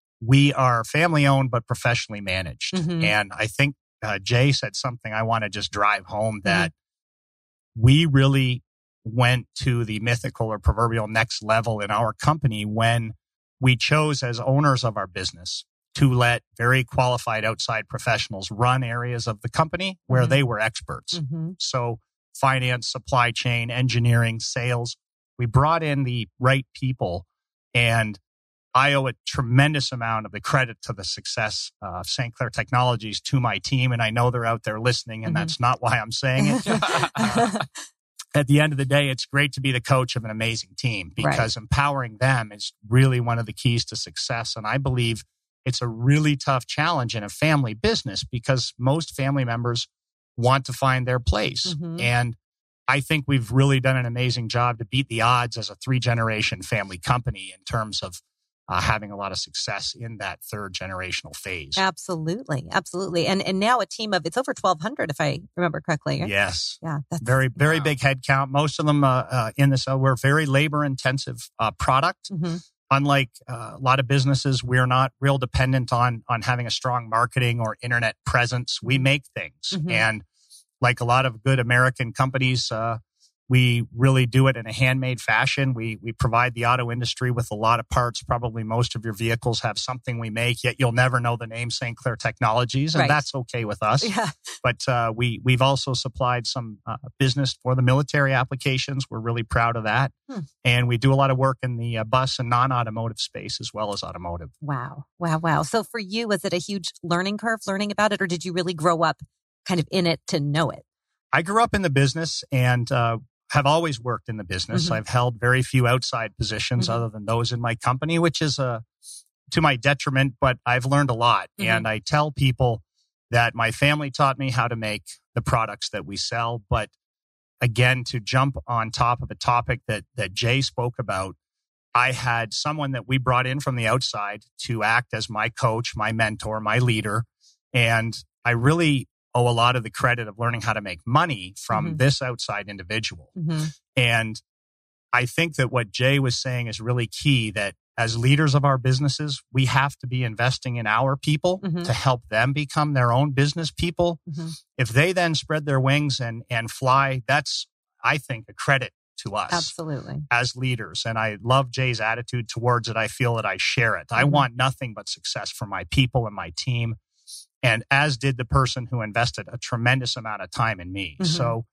We are family owned, but professionally managed. Mm-hmm. And I think uh, Jay said something I want to just drive home, that mm-hmm. we really went to the mythical or proverbial next level in our company when we chose, as owners of our business, to let very qualified outside professionals run areas of the company where mm-hmm. they were experts. Mm-hmm. So finance, supply chain, engineering, sales, we brought in the right people, and I owe a tremendous amount of the credit to the success of Saint Clair Technologies to my team. And I know they're out there listening, and mm-hmm. that's not why I'm saying it. uh, At the end of the day, it's great to be the coach of an amazing team, because right. empowering them is really one of the keys to success. And I believe it's a really tough challenge in a family business, because most family members want to find their place. Mm-hmm. And I think we've really done an amazing job to beat the odds as a three-generation family company in terms of Uh, having a lot of success in that third generational phase. Absolutely. Absolutely. And and now a team of, it's over twelve hundred, if I remember correctly. Right? Yes. Yeah. That's, very, very wow. big head count. Most of them uh, uh, in this, uh, we're a very labor intensive uh, product. Mm-hmm. Unlike uh, a lot of businesses, we're not real dependent on, on having a strong marketing or internet presence. We make things. Mm-hmm. And like a lot of good American companies, uh, we really do it in a handmade fashion. We we provide the auto industry with a lot of parts. Probably most of your vehicles have something we make, yet you'll never know the name Saint Clair Technologies, and right. that's okay with us. Yeah. But uh, we, we've also supplied some uh, business for the military applications. We're really proud of that. Hmm. And we do a lot of work in the uh, bus and non-automotive space as well as automotive. Wow. Wow. Wow. So for you, was it a huge learning curve learning about it, or did you really grow up kind of in it to know it? I grew up in the business, and uh, have always worked in the business. Mm-hmm. I've held very few outside positions mm-hmm. other than those in my company, which is uh, to my detriment, but I've learned a lot. Mm-hmm. And I tell people that my family taught me how to make the products that we sell. But again, to jump on top of a topic that, that Jay spoke about, I had someone that we brought in from the outside to act as my coach, my mentor, my leader. And I really owe a lot of the credit of learning how to make money from mm-hmm. this outside individual. Mm-hmm. And I think that what Jay was saying is really key, that as leaders of our businesses, we have to be investing in our people mm-hmm. to help them become their own business people. Mm-hmm. If they then spread their wings and, and fly, that's, I think, a credit to us. Absolutely. As leaders. And I love Jay's attitude towards it. I feel that I share it. Mm-hmm. I want nothing but success for my people and my team. And as did the person who invested a tremendous amount of time in me. Mm-hmm. So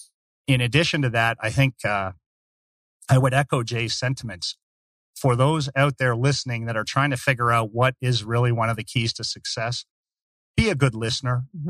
in addition to that, I think uh, I would echo Jay's sentiments. For those out there listening that are trying to figure out what is really one of the keys to success, be a good listener. Mm-hmm.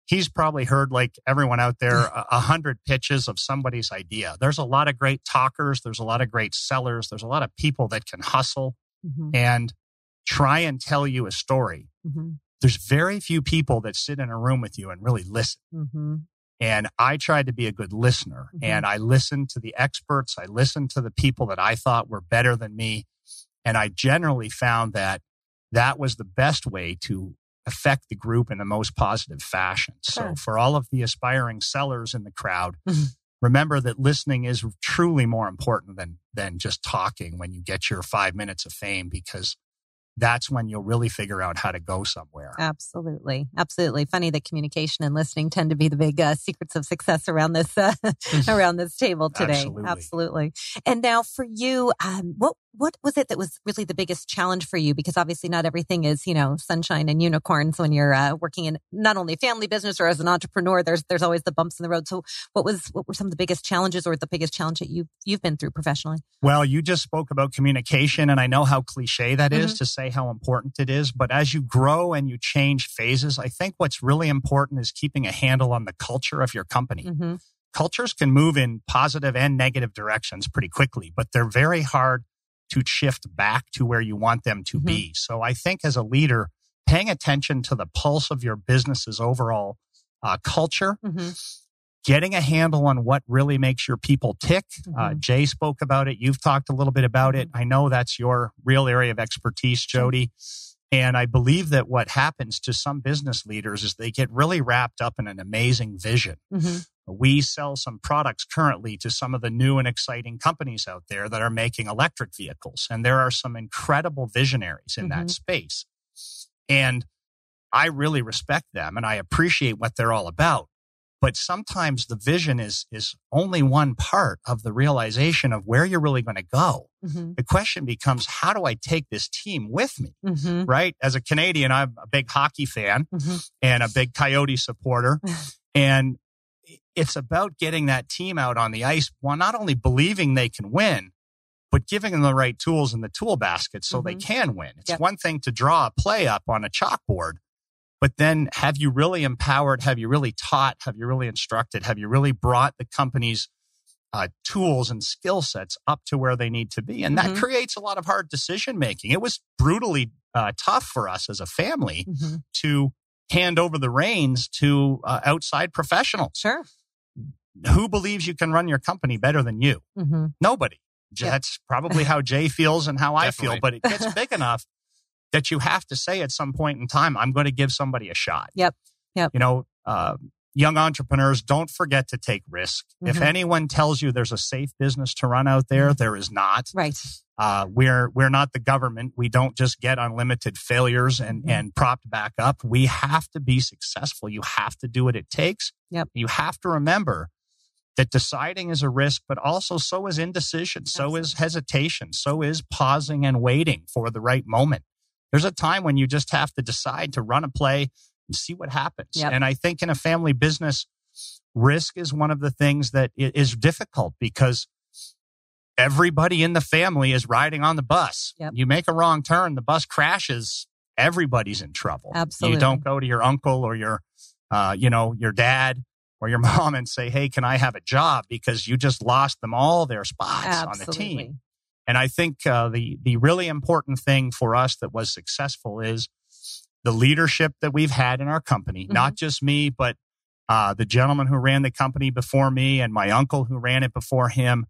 he's probably heard, like everyone out there, a, a hundred pitches of somebody's idea. There's a lot of great talkers. There's a lot of great sellers. There's a lot of people that can hustle mm-hmm. and try and tell you a story. Mm-hmm. There's very few people that sit in a room with you and really listen. Mm-hmm. And I tried to be a good listener, mm-hmm. and I listened to the experts. I listened to the people that I thought were better than me. And I generally found that that was the best way to affect the group in the most positive fashion. Sure. So for all of the aspiring sellers in the crowd, mm-hmm. remember that listening is truly more important than, than just talking when you get your five minutes of fame, because that's when you'll really figure out how to go somewhere. Absolutely. Absolutely. Funny that communication and listening tend to be the big uh, secrets of success around this, uh, around this table today. Absolutely. Absolutely. And now for you, um, what, what was it that was really the biggest challenge for you? Because obviously not everything is, you know, sunshine and unicorns when you're uh, working in not only family business or as an entrepreneur. There's, there's always the bumps in the road. So what was, what were some of the biggest challenges or the biggest challenge that you've, you've been through professionally? Well, you just spoke about communication, and I know how cliche that mm-hmm. is to say how important it is. But as you grow and you change phases, I think what's really important is keeping a handle on the culture of your company. Mm-hmm. Cultures can move in positive and negative directions pretty quickly, but they're very hard to shift back to where you want them to mm-hmm. be. So I think as a leader, paying attention to the pulse of your business's overall uh, culture, mm-hmm. getting a handle on what really makes your people tick. Mm-hmm. Uh, Jay spoke about it. You've talked a little bit about it. I know that's your real area of expertise, Jody. And I believe that what happens to some business leaders is they get really wrapped up in an amazing vision. Mm-hmm. We sell some products currently to some of the new and exciting companies out there that are making electric vehicles. And there are some incredible visionaries in mm-hmm. that space. And I really respect them and I appreciate what they're all about. But sometimes the vision is, is only one part of the realization of where you're really going to go. Mm-hmm. The question becomes, how do I take this team with me? Mm-hmm. Right? As a Canadian, I'm a big hockey fan mm-hmm. and a big Coyote supporter. And it's about getting that team out on the ice, while not only believing they can win, but giving them the right tools in the tool basket so mm-hmm. they can win. It's yep. one thing to draw a play up on a chalkboard, but then have you really empowered? Have you really taught? Have you really instructed? Have you really brought the company's uh, tools and skill sets up to where they need to be? And mm-hmm. that creates a lot of hard decision making. It was brutally uh, tough for us as a family mm-hmm. to hand over the reins to uh, outside professionals. Sure. Who believes you can run your company better than you? Mm-hmm. Nobody. Yep. That's probably how Jay feels and how I feel, but it gets big enough that you have to say at some point in time, I'm going to give somebody a shot. Yep. Yep. You know, uh, young entrepreneurs, don't forget to take risk. Mm-hmm. If anyone tells you there's a safe business to run out there, there is not. Right. Uh, we're, we're not the government. We don't just get unlimited failures and, mm-hmm. and propped back up. We have to be successful. You have to do what it takes. Yep. You have to remember that deciding is a risk, but also so is indecision. So Absolutely. Is hesitation. So is pausing and waiting for the right moment. There's a time when you just have to decide to run a play and see what happens. Yep. And I think in a family business, risk is one of the things that is difficult because everybody in the family is riding on the bus. Yep. You make a wrong turn, the bus crashes, everybody's in trouble. Absolutely. You don't go to your uncle or your, uh, you know, your dad or your mom and say, hey, can I have a job? Because you just lost them all their spots Absolutely. On the team. And I think uh, the the really important thing for us that was successful is the leadership that we've had in our company, mm-hmm. not just me, but uh, the gentleman who ran the company before me and my uncle who ran it before him.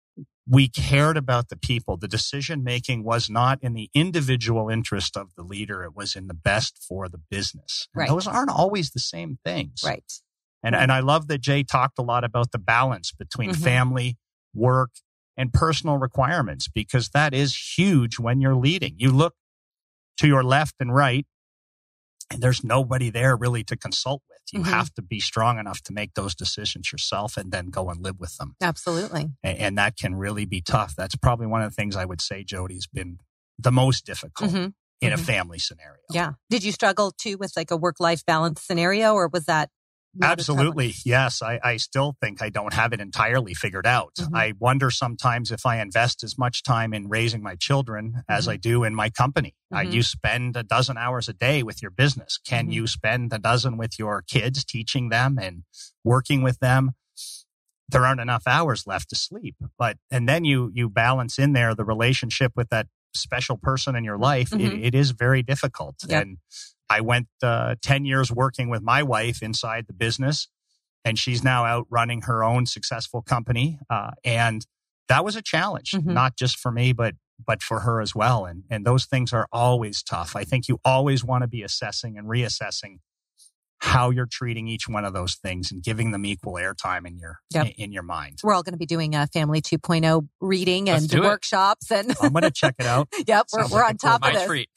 We cared about the people. The decision making was not in the individual interest of the leader. It was in the best for the business. And right. those aren't always the same things. Right. And, right. and I love that Jay talked a lot about the balance between mm-hmm. family, work, and personal requirements, because that is huge when you're leading. You look to your left and right, and there's nobody there really to consult with. You mm-hmm. have to be strong enough to make those decisions yourself and then go and live with them. Absolutely. And, and that can really be tough. That's probably one of the things I would say, Jody's been the most difficult mm-hmm. in mm-hmm. a family scenario. Yeah. Did you struggle too with like a work-life balance scenario, or was that Absolutely. Yes. I, I still think I don't have it entirely figured out. Mm-hmm. I wonder sometimes if I invest as much time in raising my children mm-hmm. as I do in my company. Mm-hmm. Uh, you spend a dozen hours a day with your business. Can mm-hmm. you spend a dozen with your kids, teaching them and working with them? There aren't enough hours left to sleep. But, and then you, you balance in there the relationship with that special person in your life. Mm-hmm. It, it is very difficult. Yep. And I went uh, ten years working with my wife inside the business, and she's now out running her own successful company. Uh, and that was a challenge, mm-hmm. not just for me, but but for her as well. And and those things are always tough. I think you always want to be assessing and reassessing how you're treating each one of those things and giving them equal airtime in your yep. in your mind. We're all going to be doing a Family two point oh reading and workshops. And I'm going to check it out. Yep, we're, we're like on top cool of this. Treat.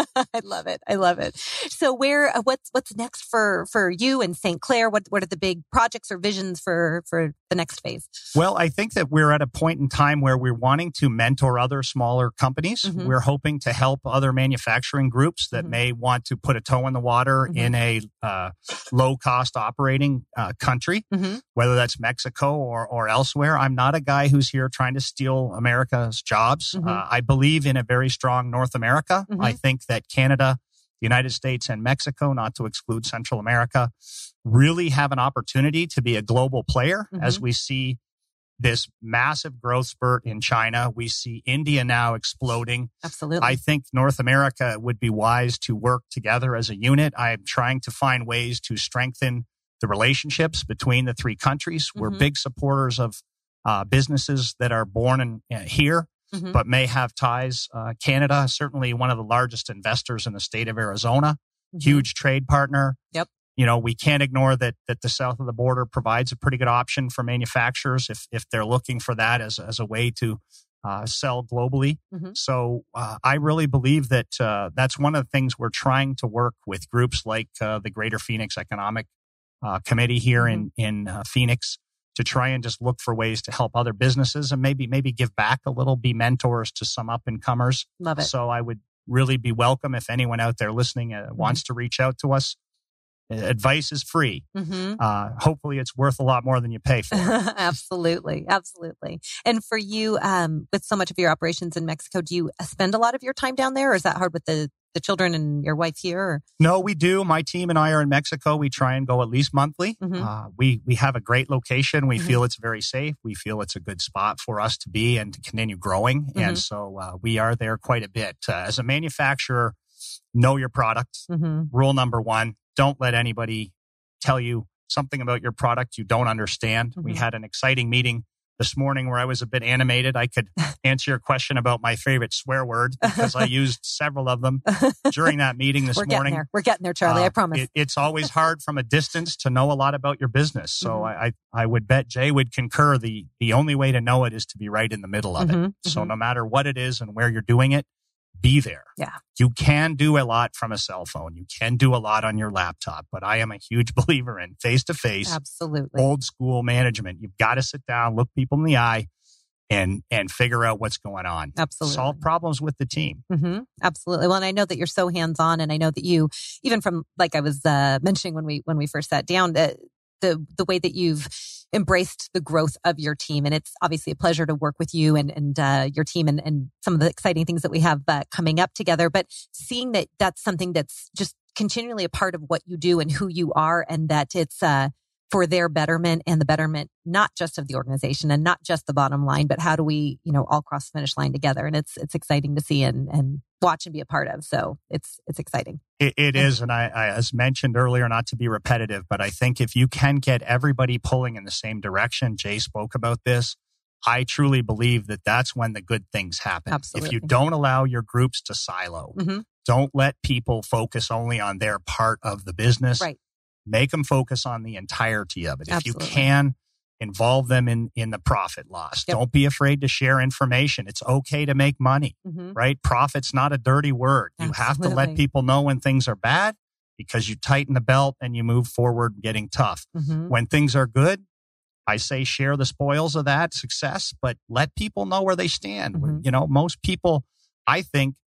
I love it. I love it. So, where uh, what's what's next for for you and Saint Clair? What what are the big projects or visions for for the next phase? Well, I think that we're at a point in time where we're wanting to mentor other smaller companies. Mm-hmm. We're hoping to help other manufacturing groups that mm-hmm. may want to put a toe in the water mm-hmm. in a uh, low cost cost operating uh, country, mm-hmm. whether that's Mexico or, or elsewhere. I'm not a guy who's here trying to steal America's jobs. Mm-hmm. Uh, I believe in a very strong North America. Mm-hmm. I think that Canada, the United States, and Mexico, not to exclude Central America, really have an opportunity to be a global player mm-hmm. as we see this massive growth spurt in China. We see India now exploding. Absolutely. I think North America would be wise to work together as a unit. I am trying to find ways to strengthen the relationships between the three countries. Mm-hmm. We're big supporters of uh, businesses that are born in, uh, here, mm-hmm. but may have ties. Uh, Canada, certainly one of the largest investors in the state of Arizona, mm-hmm. huge trade partner. Yep. You know, we can't ignore that that the south of the border provides a pretty good option for manufacturers if if they're looking for that as as a way to uh, sell globally. Mm-hmm. So uh, I really believe that uh, that's one of the things we're trying to work with groups like uh, the Greater Phoenix Economic uh, Committee here mm-hmm. in in uh, Phoenix to try and just look for ways to help other businesses and maybe maybe give back a little, be mentors to some up and comers. Love it. So I would really be welcome if anyone out there listening uh, mm-hmm. wants to reach out to us. Advice is free. Mm-hmm. Uh, hopefully it's worth a lot more than you pay for. Absolutely. Absolutely. And for you, um, with so much of your operations in Mexico, do you spend a lot of your time down there, or is that hard with the, the children and your wife here? Or? No, we do. My team and I are in Mexico. We try and go at least monthly. Mm-hmm. Uh, we, we have a great location. We mm-hmm. feel it's very safe. We feel it's a good spot for us to be and to continue growing. Mm-hmm. And so uh, we are there quite a bit. Uh, as a manufacturer, know your product. Mm-hmm. Rule number one. Don't let anybody tell you something about your product you don't understand. Mm-hmm. We had an exciting meeting this morning where I was a bit animated. I could answer your question about my favorite swear word because I used several of them during that meeting this We're morning. Getting there. We're getting there, Charlie. Uh, I promise. It, it's always hard from a distance to know a lot about your business. So mm-hmm. I, I would bet Jay would concur. The, the only way to know it is to be right in the middle of mm-hmm. it. So mm-hmm. no matter what it is and where you're doing it, be there. Yeah. You can do a lot from a cell phone. You can do a lot on your laptop, but I am a huge believer in face-to-face, absolutely, old school management. You've got to sit down, look people in the eye, and and figure out what's going on. Absolutely. Solve problems with the team. Mm-hmm. Absolutely. Well, and I know that you're so hands-on, and I know that you, even from, like I was uh, mentioning when we when we first sat down, that the the way that you've embraced the growth of your team. And it's obviously a pleasure to work with you and, and uh, your team and, and some of the exciting things that we have uh, coming up together. But seeing that that's something that's just continually a part of what you do and who you are, and that it's uh, for their betterment and the betterment, not just of the organization and not just the bottom line, but how do we, you know, all cross the finish line together. And it's, it's exciting to see and, and watch and be a part of. So it's, it's exciting. It, it is. And I, I, as mentioned earlier, not to be repetitive, but I think if you can get everybody pulling in the same direction, Jay spoke about this, I truly believe that that's when the good things happen. Absolutely. If you don't allow your groups to silo, mm-hmm. don't let people focus only on their part of the business. Right. Make them focus on the entirety of it. Absolutely. If you can, involve them in, in the profit loss. Yep. Don't be afraid to share information. It's okay to make money, mm-hmm. right? Profit's not a dirty word. Absolutely. You have to let people know when things are bad because you tighten the belt and you move forward getting tough. Mm-hmm. When things are good, I say share the spoils of that success, but let people know where they stand. Mm-hmm. You know, most people, I think,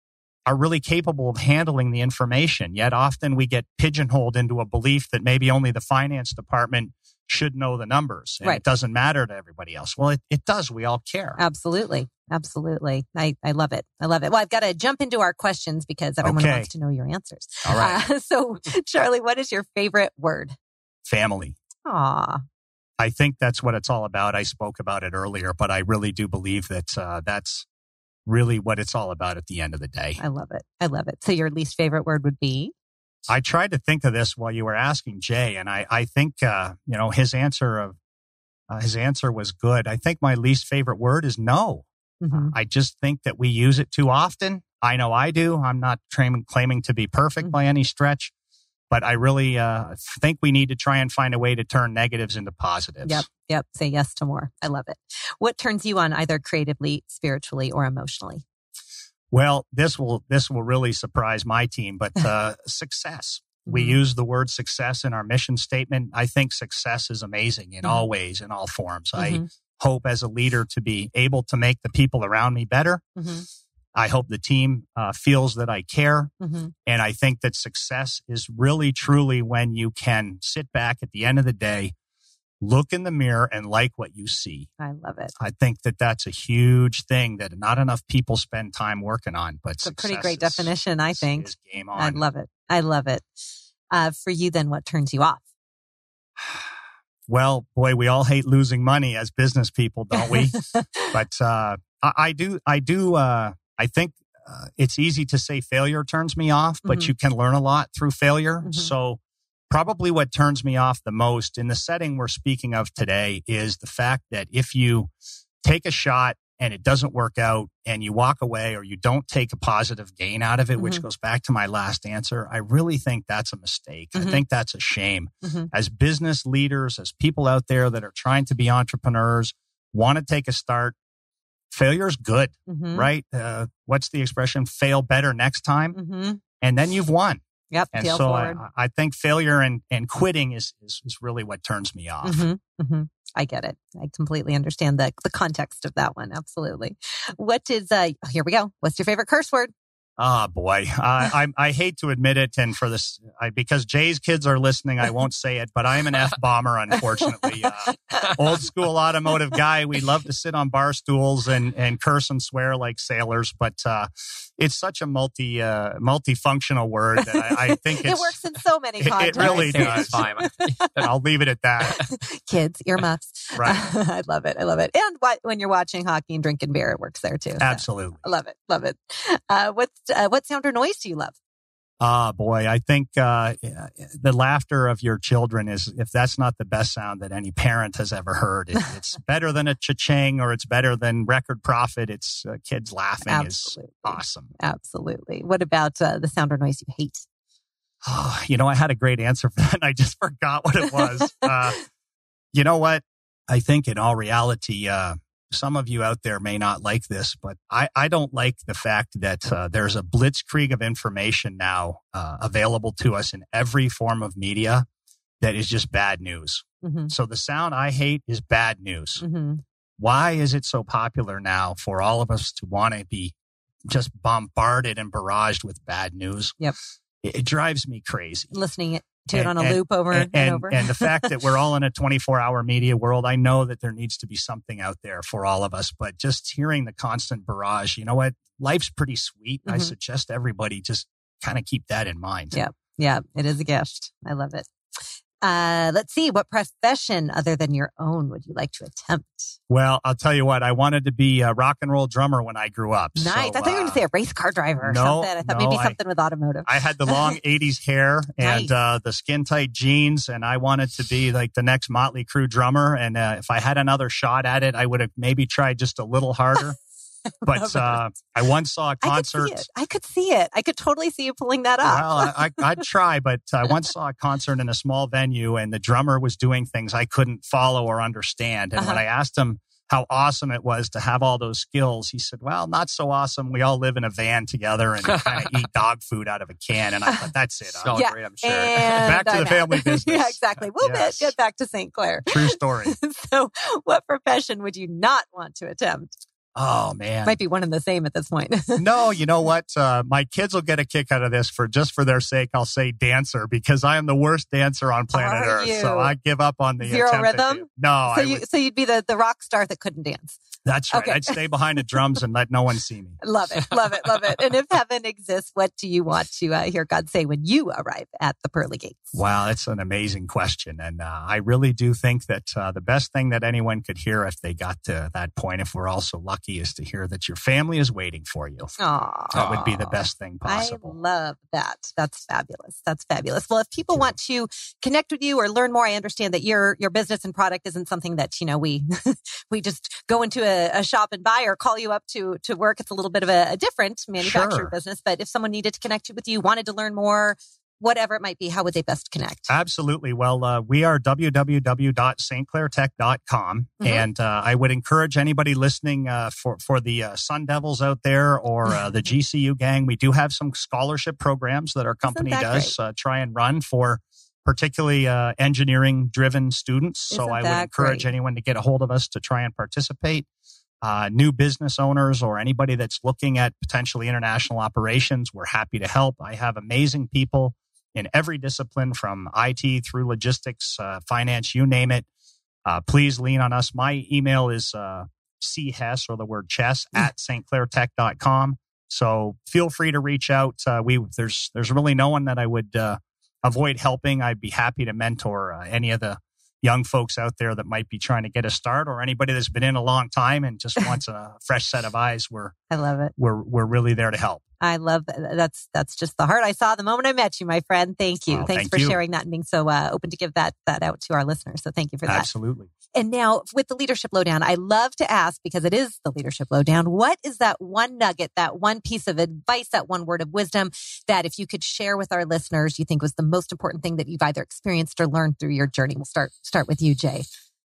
are really capable of handling the information. Yet often we get pigeonholed into a belief that maybe only the finance department should know the numbers and right. it doesn't matter to everybody else. Well, it, it does. We all care. Absolutely. Absolutely. I, I love it. I love it. Well, I've got to jump into our questions because everyone okay. wants to know your answers. All right. Uh, so, Charlie, what is your favorite word? Family. Aw. I think that's what it's all about. I spoke about it earlier, but I really do believe that uh, that's really what it's all about at the end of the day. I love it. I love it. So your least favorite word would be? I tried to think of this while you were asking Jay, and I, I think, uh, you know, his answer of, uh, his answer was good. I think my least favorite word is no. Mm-hmm. I just think that we use it too often. I know I do. I'm not tra- claiming to be perfect Mm-hmm. by any stretch, but I really uh, think we need to try and find a way to turn negatives into positives. Yep. Yep. Say yes to more. I love it. What turns you on either creatively, spiritually, or emotionally? Well, this will this will really surprise my team, but uh, success. Mm-hmm. We use the word success in our mission statement. I think success is amazing in mm-hmm. all ways, in all forms. Mm-hmm. I hope as a leader to be able to make the people around me better. Mm-hmm. I hope the team uh, feels that I care. Mm-hmm. And I think that success is really, truly when you can sit back at the end of the day, look in the mirror and like what you see. I love it. I think that that's a huge thing that not enough people spend time working on. But it's a pretty great is, definition, I think. Is game on. I love it. I love it. Uh, for you, then, what turns you off? Well, boy, we all hate losing money as business people, don't we? But uh, I, I do. I do. Uh, I think uh, it's easy to say failure turns me off, but mm-hmm. you can learn a lot through failure. Mm-hmm. So. Probably what turns me off the most in the setting we're speaking of today is the fact that if you take a shot and it doesn't work out and you walk away or you don't take a positive gain out of it, mm-hmm. which goes back to my last answer, I really think that's a mistake. Mm-hmm. I think that's a shame. Mm-hmm. As business leaders, as people out there that are trying to be entrepreneurs, want to take a start, failure's good, mm-hmm. right? Uh, what's the expression? Fail better next time. Mm-hmm. And then you've won. Yep. And so I, I think failure and, and quitting is, is, is really what turns me off. Mm-hmm, mm-hmm. I get it. I completely understand the, the context of that one. Absolutely. What is, uh, here we go. What's your favorite curse word? Oh boy. Uh, I, I hate to admit it. And for this, I, because Jay's kids are listening, I won't say it, but I'm an F bomber, unfortunately. Uh, old school automotive guy. We love to sit on bar stools and, and curse and swear like sailors, but, uh, it's such a multi, uh, multifunctional word that I, I think it's, it works in so many contexts. It really does. Fine. I'll leave it at that. Kids, earmuffs. Right. I love it. I love it. And what, when you're watching hockey and drinking beer, it works there too. So. Absolutely. I love it. Love it. Uh, what's, uh, what sound or noise do you love? Ah, oh, boy, I think uh, the laughter of your children is, if that's not the best sound that any parent has ever heard, it, it's better than a cha-ching or it's better than record profit. It's uh, kids laughing Absolutely. Is awesome. Absolutely. What about uh, the sound or noise you hate? Oh, you know, I had a great answer for that. I just forgot what it was. uh, you know what? I think in all reality, uh, some of you out there may not like this, but I, I don't like the fact that uh, there's a blitzkrieg of information now uh, available to us in every form of media that is just bad news. Mm-hmm. So the sound I hate is bad news. Mm-hmm. Why is it so popular now for all of us to want to be just bombarded and barraged with bad news? Yep. It, it drives me crazy. Listening it. To it on a and, loop over and, and, and over. And the fact that we're all in a twenty-four hour media world, I know that there needs to be something out there for all of us, but just hearing the constant barrage, you know what? Life's pretty sweet. Mm-hmm. I suggest everybody just kind of keep that in mind. Yeah. Yeah. It is a gift. I love it. Uh, let's see. What profession other than your own would you like to attempt? Well, I'll tell you what. I wanted to be a rock and roll drummer when I grew up. Nice. So, I thought you were going to say a race car driver or no, something. I thought no, maybe something I, with automotive. I had the long eighties hair and nice. uh, the skin tight jeans, and I wanted to be like the next Motley Crue drummer. And uh, if I had another shot at it, I would have maybe tried just a little harder. But uh, I once saw a concert. I could see it. I could see it. I could totally see you pulling that off. Well, I, I'd try, but I once saw a concert in a small venue, and the drummer was doing things I couldn't follow or understand. And uh-huh. when I asked him how awesome it was to have all those skills, he said, well, not so awesome. We all live in a van together and kind of eat dog food out of a can. And I thought, that's it. Huh? Yeah, great, I'm sure. Back to I the know. family business. Yeah, exactly. We'll Yes. get back to Saint Clair. True story. So what profession would you not want to attempt? Oh, man. Might be one and the same at this point. No, you know what? Uh, my kids will get a kick out of this for just for their sake. I'll say dancer because I am the worst dancer on planet Are Earth. you? So I give up on the Zero attempt at rhythm? it. No, so, I you, would, so you'd be the, the rock star that couldn't dance. that's right. Okay. I'd stay behind the drums and let no one see me. Love it. Love it. Love it. And if heaven exists, what do you want to uh, hear God say when you arrive at the pearly gates? Wow, that's an amazing question. And uh, I really do think that uh, the best thing that anyone could hear if they got to that point, if we're also lucky, is to hear that your family is waiting for you. Aww. That would be the best thing possible. I love that. That's fabulous. That's fabulous. Well, if people want to connect with you or learn more, I understand that your your business and product isn't something that, you know, we we just go into a, a shop and buy or call you up to to work. It's a little bit of a, a different manufactured Sure. business. But if someone needed to connect with you, wanted to learn more, whatever it might be, how would they best connect? Absolutely. Well, uh, we are w w w dot s t clair tech dot com. Mhm. And uh, I would encourage anybody listening uh, for, for the uh, Sun Devils out there or uh, the G C U gang. We do have some scholarship programs that our company that does uh, try and run for particularly uh, engineering driven students. So Isn't I would that encourage great? anyone to get a hold of us to try and participate. Uh, new business owners or anybody that's looking at potentially international operations, we're happy to help. I have amazing people in every discipline from I T through logistics, uh, finance, you name it. Uh, please lean on us. My email is uh, chess or the word chess at s t clair tech dot com. So feel free to reach out. Uh, we there's there's really no one that I would uh, avoid helping. I'd be happy to mentor uh, any of the young folks out there that might be trying to get a start, or anybody that's been in a long time and just wants a fresh set of eyes. We're I love it. we're we're really there to help. I love that. That's that's just the heart I saw the moment I met you, my friend. Thank you. Well, Thanks thank for you. sharing that and being so uh, open to give that that out to our listeners. So thank you for that. Absolutely. And now with the Leadership Lowdown, I love to ask, because it is the Leadership Lowdown, what is that one nugget, that one piece of advice, that one word of wisdom that if you could share with our listeners, you think was the most important thing that you've either experienced or learned through your journey? We'll start start with you, Jay.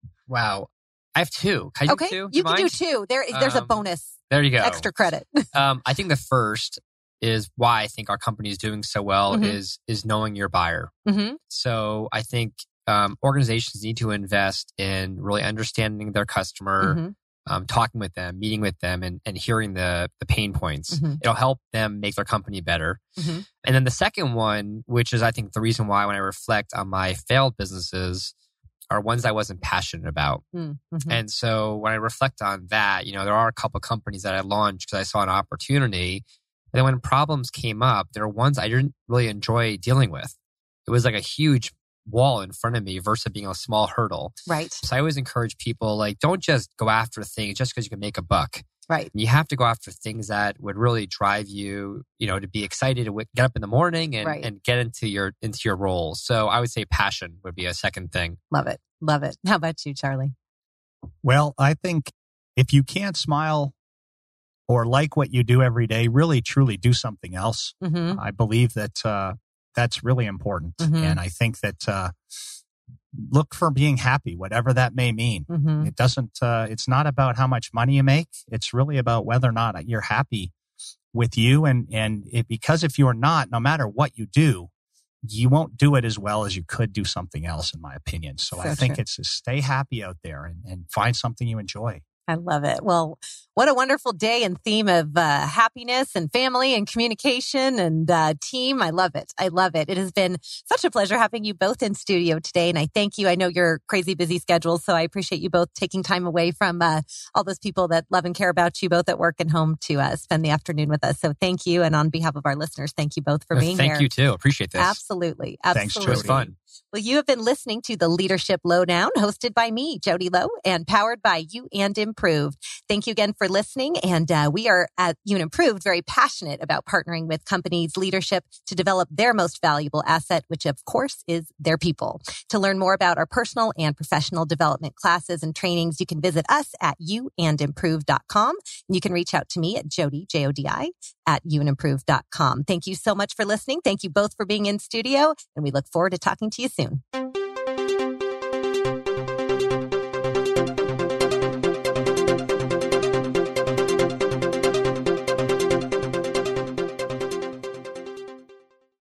Wow. I have two. Can I Okay, do two? you can do mind? two. There, there's a Um, bonus, There you go. extra credit. Um, I think the first is why I think our company is doing so well Mhm. is is knowing your buyer. Mm-hmm. So I think um, organizations need to invest in really understanding their customer, Mm-hmm. um, talking with them, meeting with them, and, and hearing the the pain points. Mhm. It'll help them make their company better. Mhm. And then the second one, which is I think the reason why when I reflect on my failed businesses, are ones I wasn't passionate about. Mm-hmm. And so when I reflect on that, you know, there are a couple of companies that I launched because I saw an opportunity. And then when problems came up, there were ones I didn't really enjoy dealing with. It was like a huge wall in front of me versus being a small hurdle. Right, So I always encourage people, like, don't just go after things just because you can make a buck. right. You have to go after things that would really drive you, you know, to be excited to w- get up in the morning and, Right. and get into your into your role. So I would say passion would be a second thing. Love it. Love it. How about you, Charlie? Well, I think if you can't smile or like what you do every day, really truly do something else. Mm-hmm. I believe that uh, that's really important. Mhm. And I think that uh, look for being happy, whatever that may mean. Mm-hmm. It doesn't, uh, it's not about how much money you make. It's really about whether or not you're happy with you. And, and it, because if you're not, no matter what you do, you won't do it as well as you could do something else, in my opinion. So, So I think true. it's to stay happy out there and, and find something you enjoy. I love it. Well, what a wonderful day and theme of uh, happiness and family and communication and uh, team. I love it. I love it. It has been such a pleasure having you both in studio today. And I thank you. I know you're crazy busy schedules, so I appreciate you both taking time away from uh, all those people that love and care about you both at work and home to uh, spend the afternoon with us. So thank you. And on behalf of our listeners, thank you both for Uh, being Thank here. you too. Appreciate this. Absolutely. Thanks, Absolutely. It was fun. Well, you have been listening to the Leadership Lowdown, hosted by me, Jody Lowe, and powered by You and Improved. Thank you again for listening. And uh, we are at You and Improved very passionate about partnering with companies' leadership to develop their most valuable asset, which of course is their people. To learn more about our personal and professional development classes and trainings, you can visit us at you and improve dot com. And you can reach out to me at Jody, J O D I, at you and improve dot com. Thank you so much for listening. Thank you both for being in studio, and we look forward to talking to you soon.